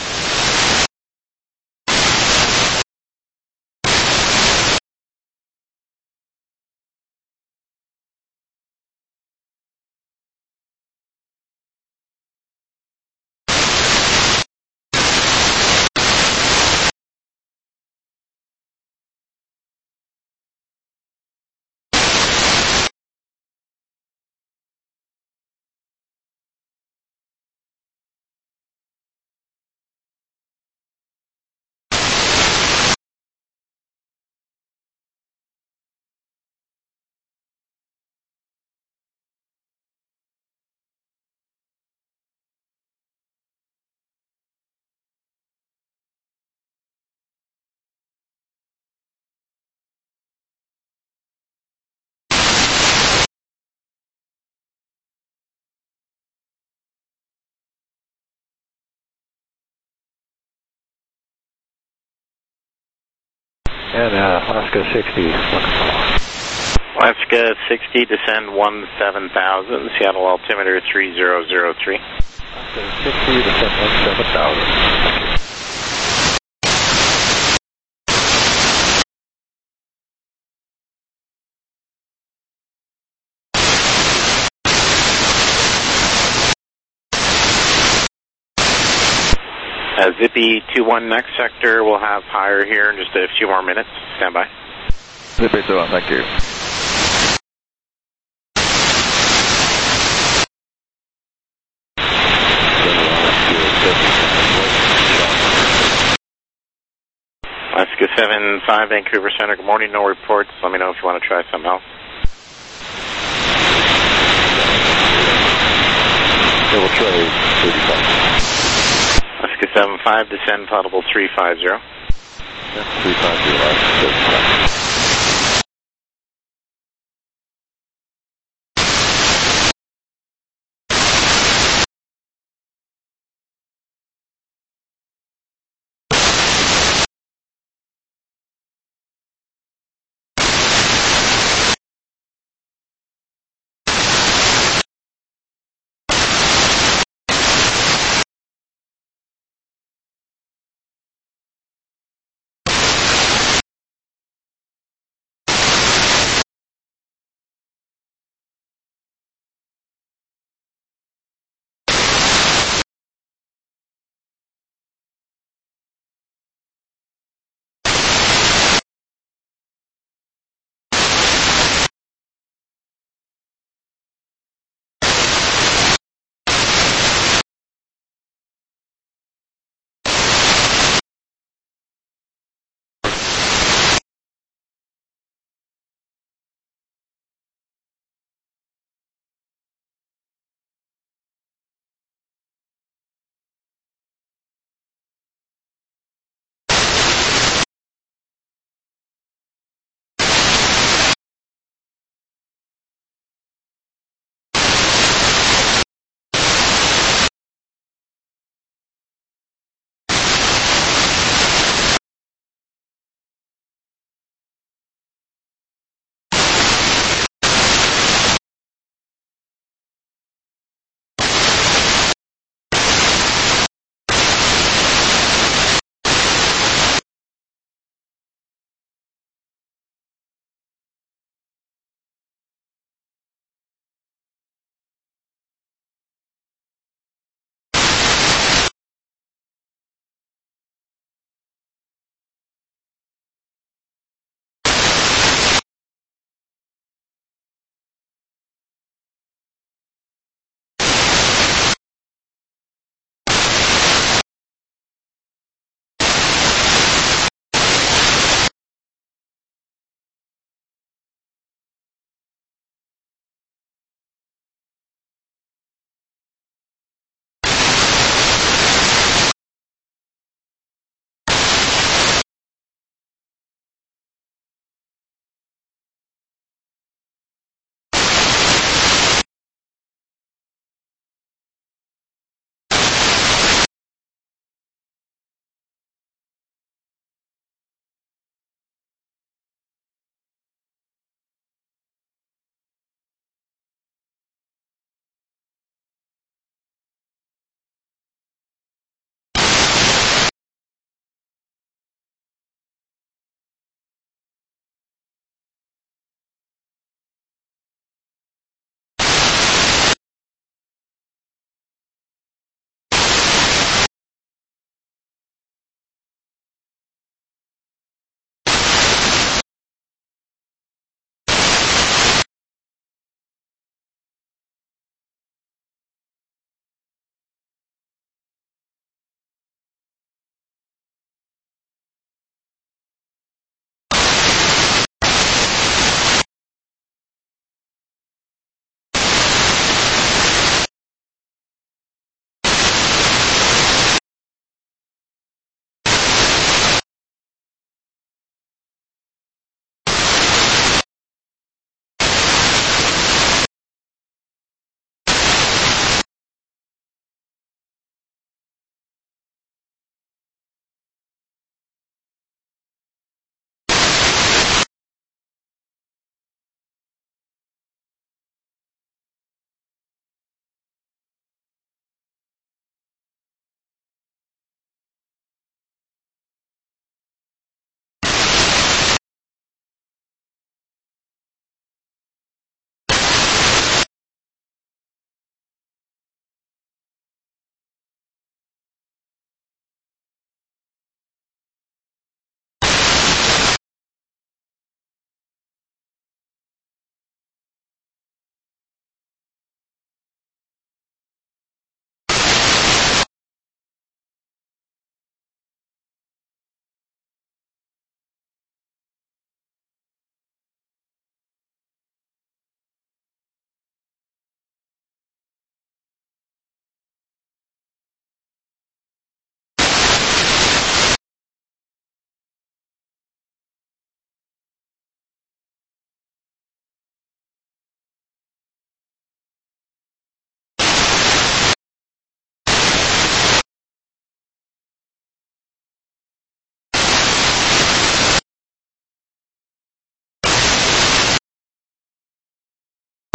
And uh, Alaska sixty, looking for lock. Alaska sixty, descend one seven thousand, Seattle altimeter three zero zero three. Alaska sixty, descend one seven thousand. Thank you. Uh, Zippy two one, next sector we'll have higher here in just a few more minutes. Stand by. Zippy two one, thank you. Alaska seven five, Vancouver Center, good morning, no reports. Let me know if you want to try something else. They will try thirty-five. Alaska seven five, descend potable three five zero. three five zero, thirty-five.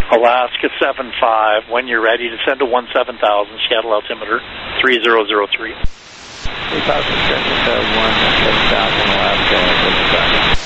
Alaska seven five, when you're ready, descend to one seven thousand, Seattle altimeter three zero zero three. three thousand, descend to one seven thousand, Alaska seven five.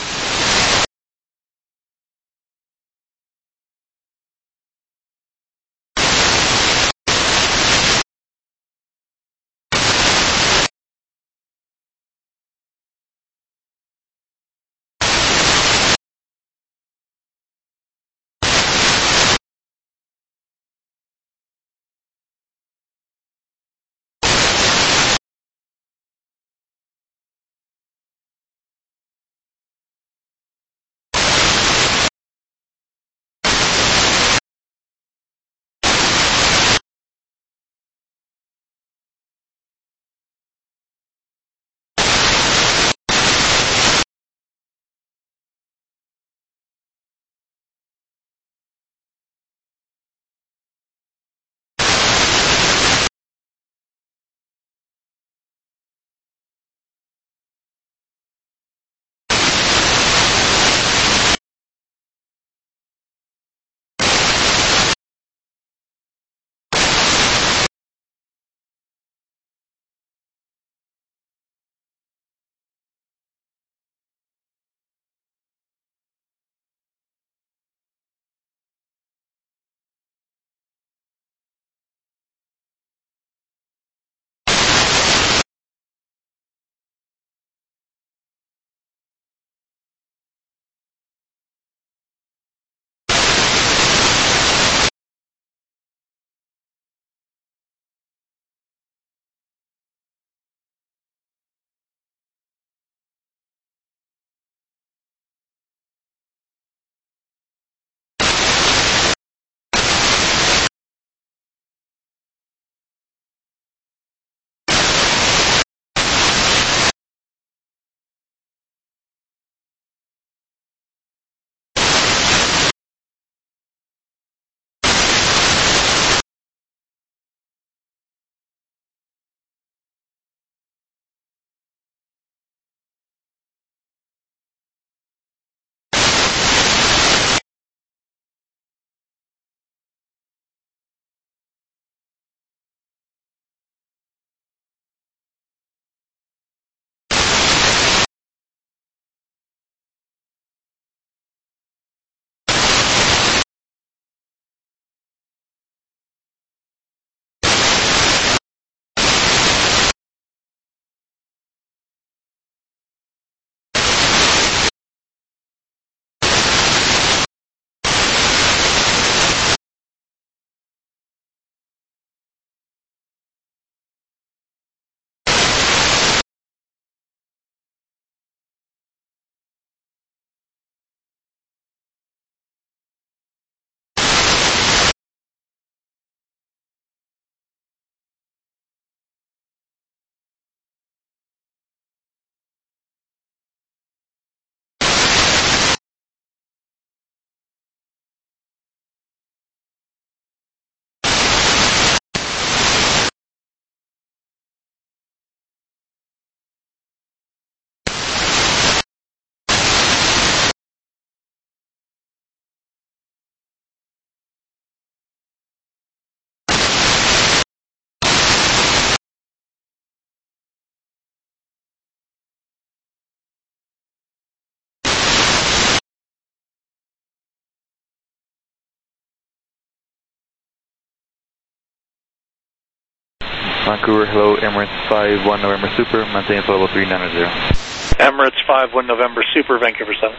Vancouver, hello, Emirates five one November Super, maintain level three nine zero. Emirates five one November Super, Vancouver seven.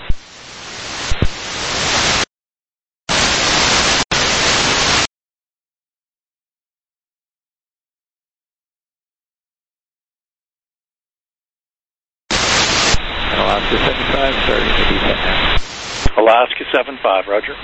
Alaska seven five, starting to descend now. Alaska seven five, roger.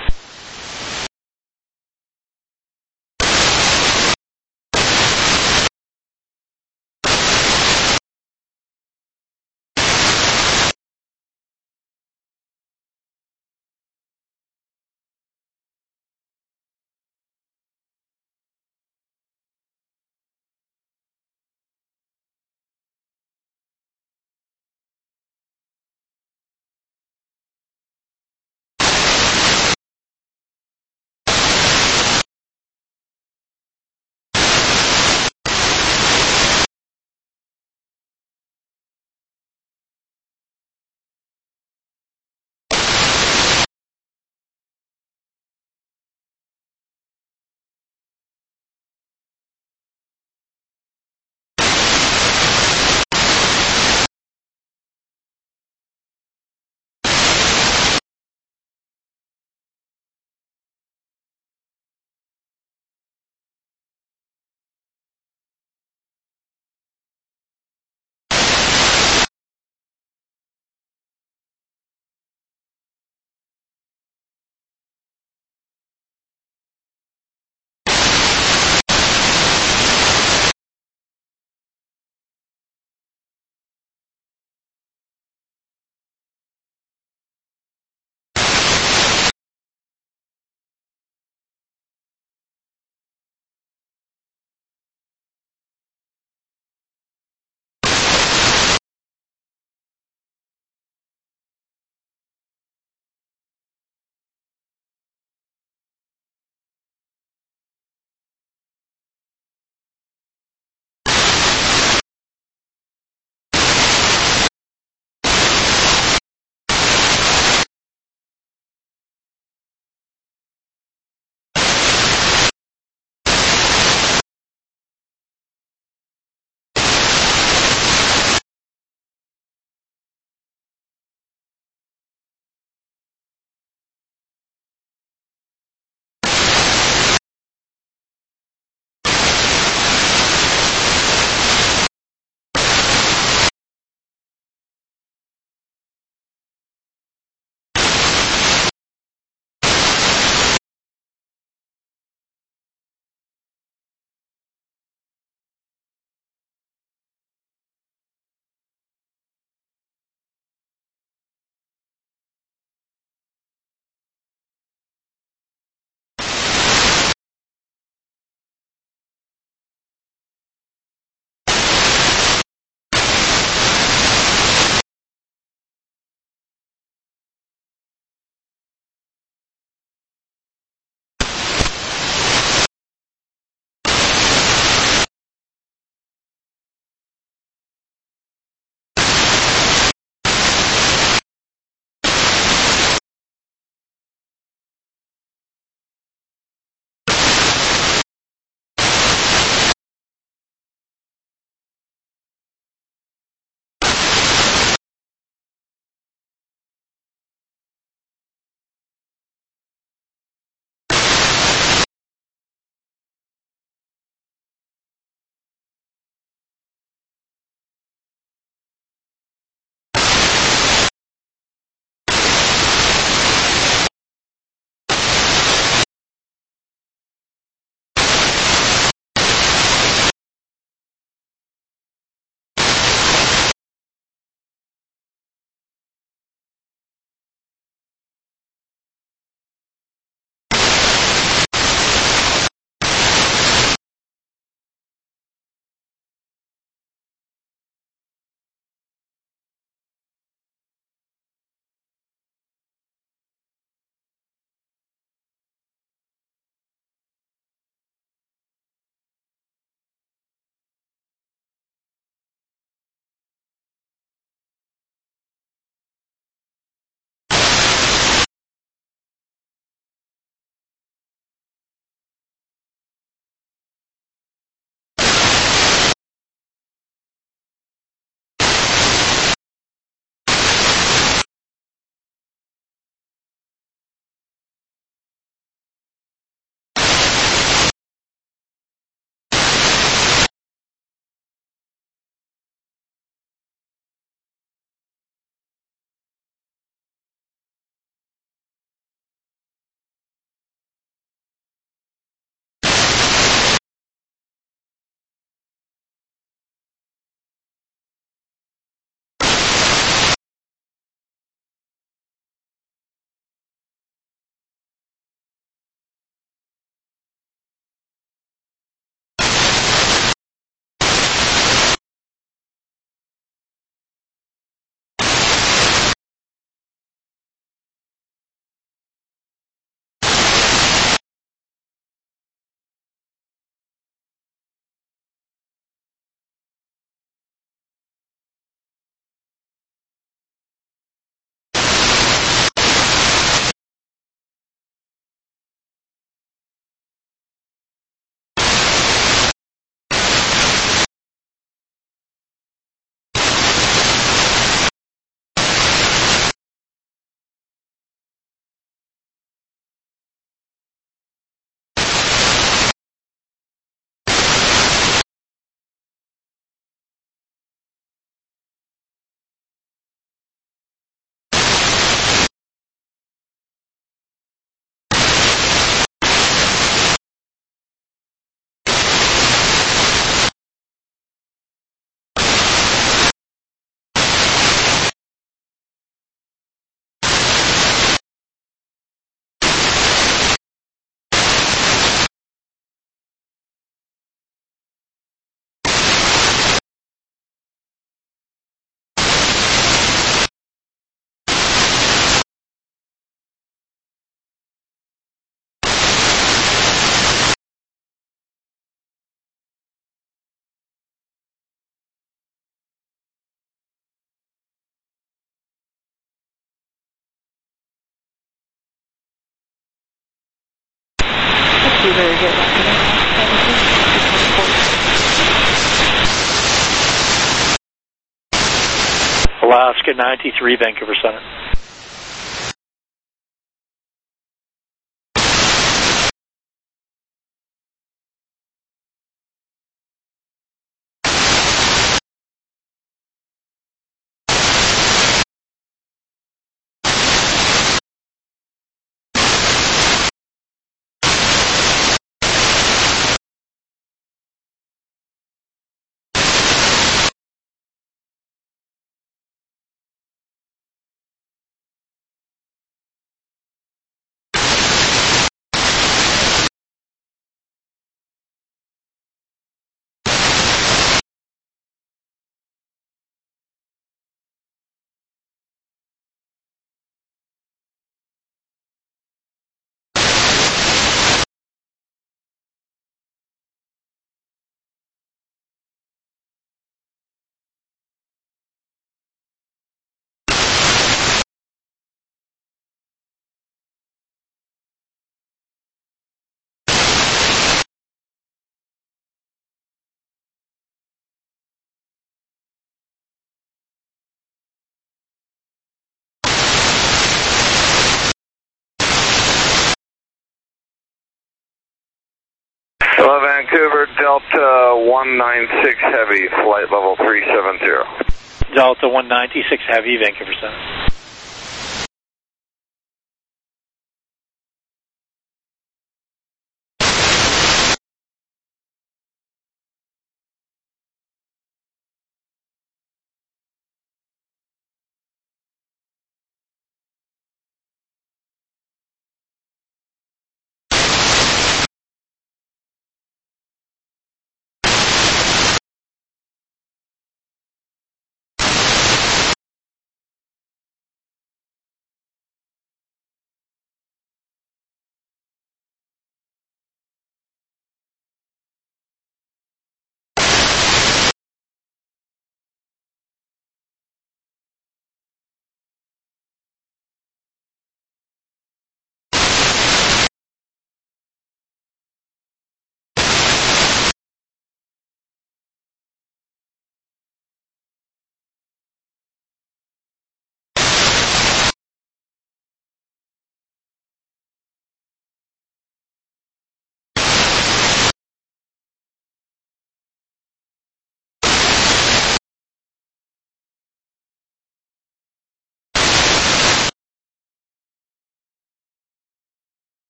you better get back to that. Alaska ninety-three, Vancouver Center. Hello, Vancouver, Delta one ninety-six Heavy, flight level three seven zero. Delta one ninety-six Heavy, Vancouver Center.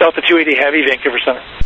Delta two eighty Heavy, Vancouver Center.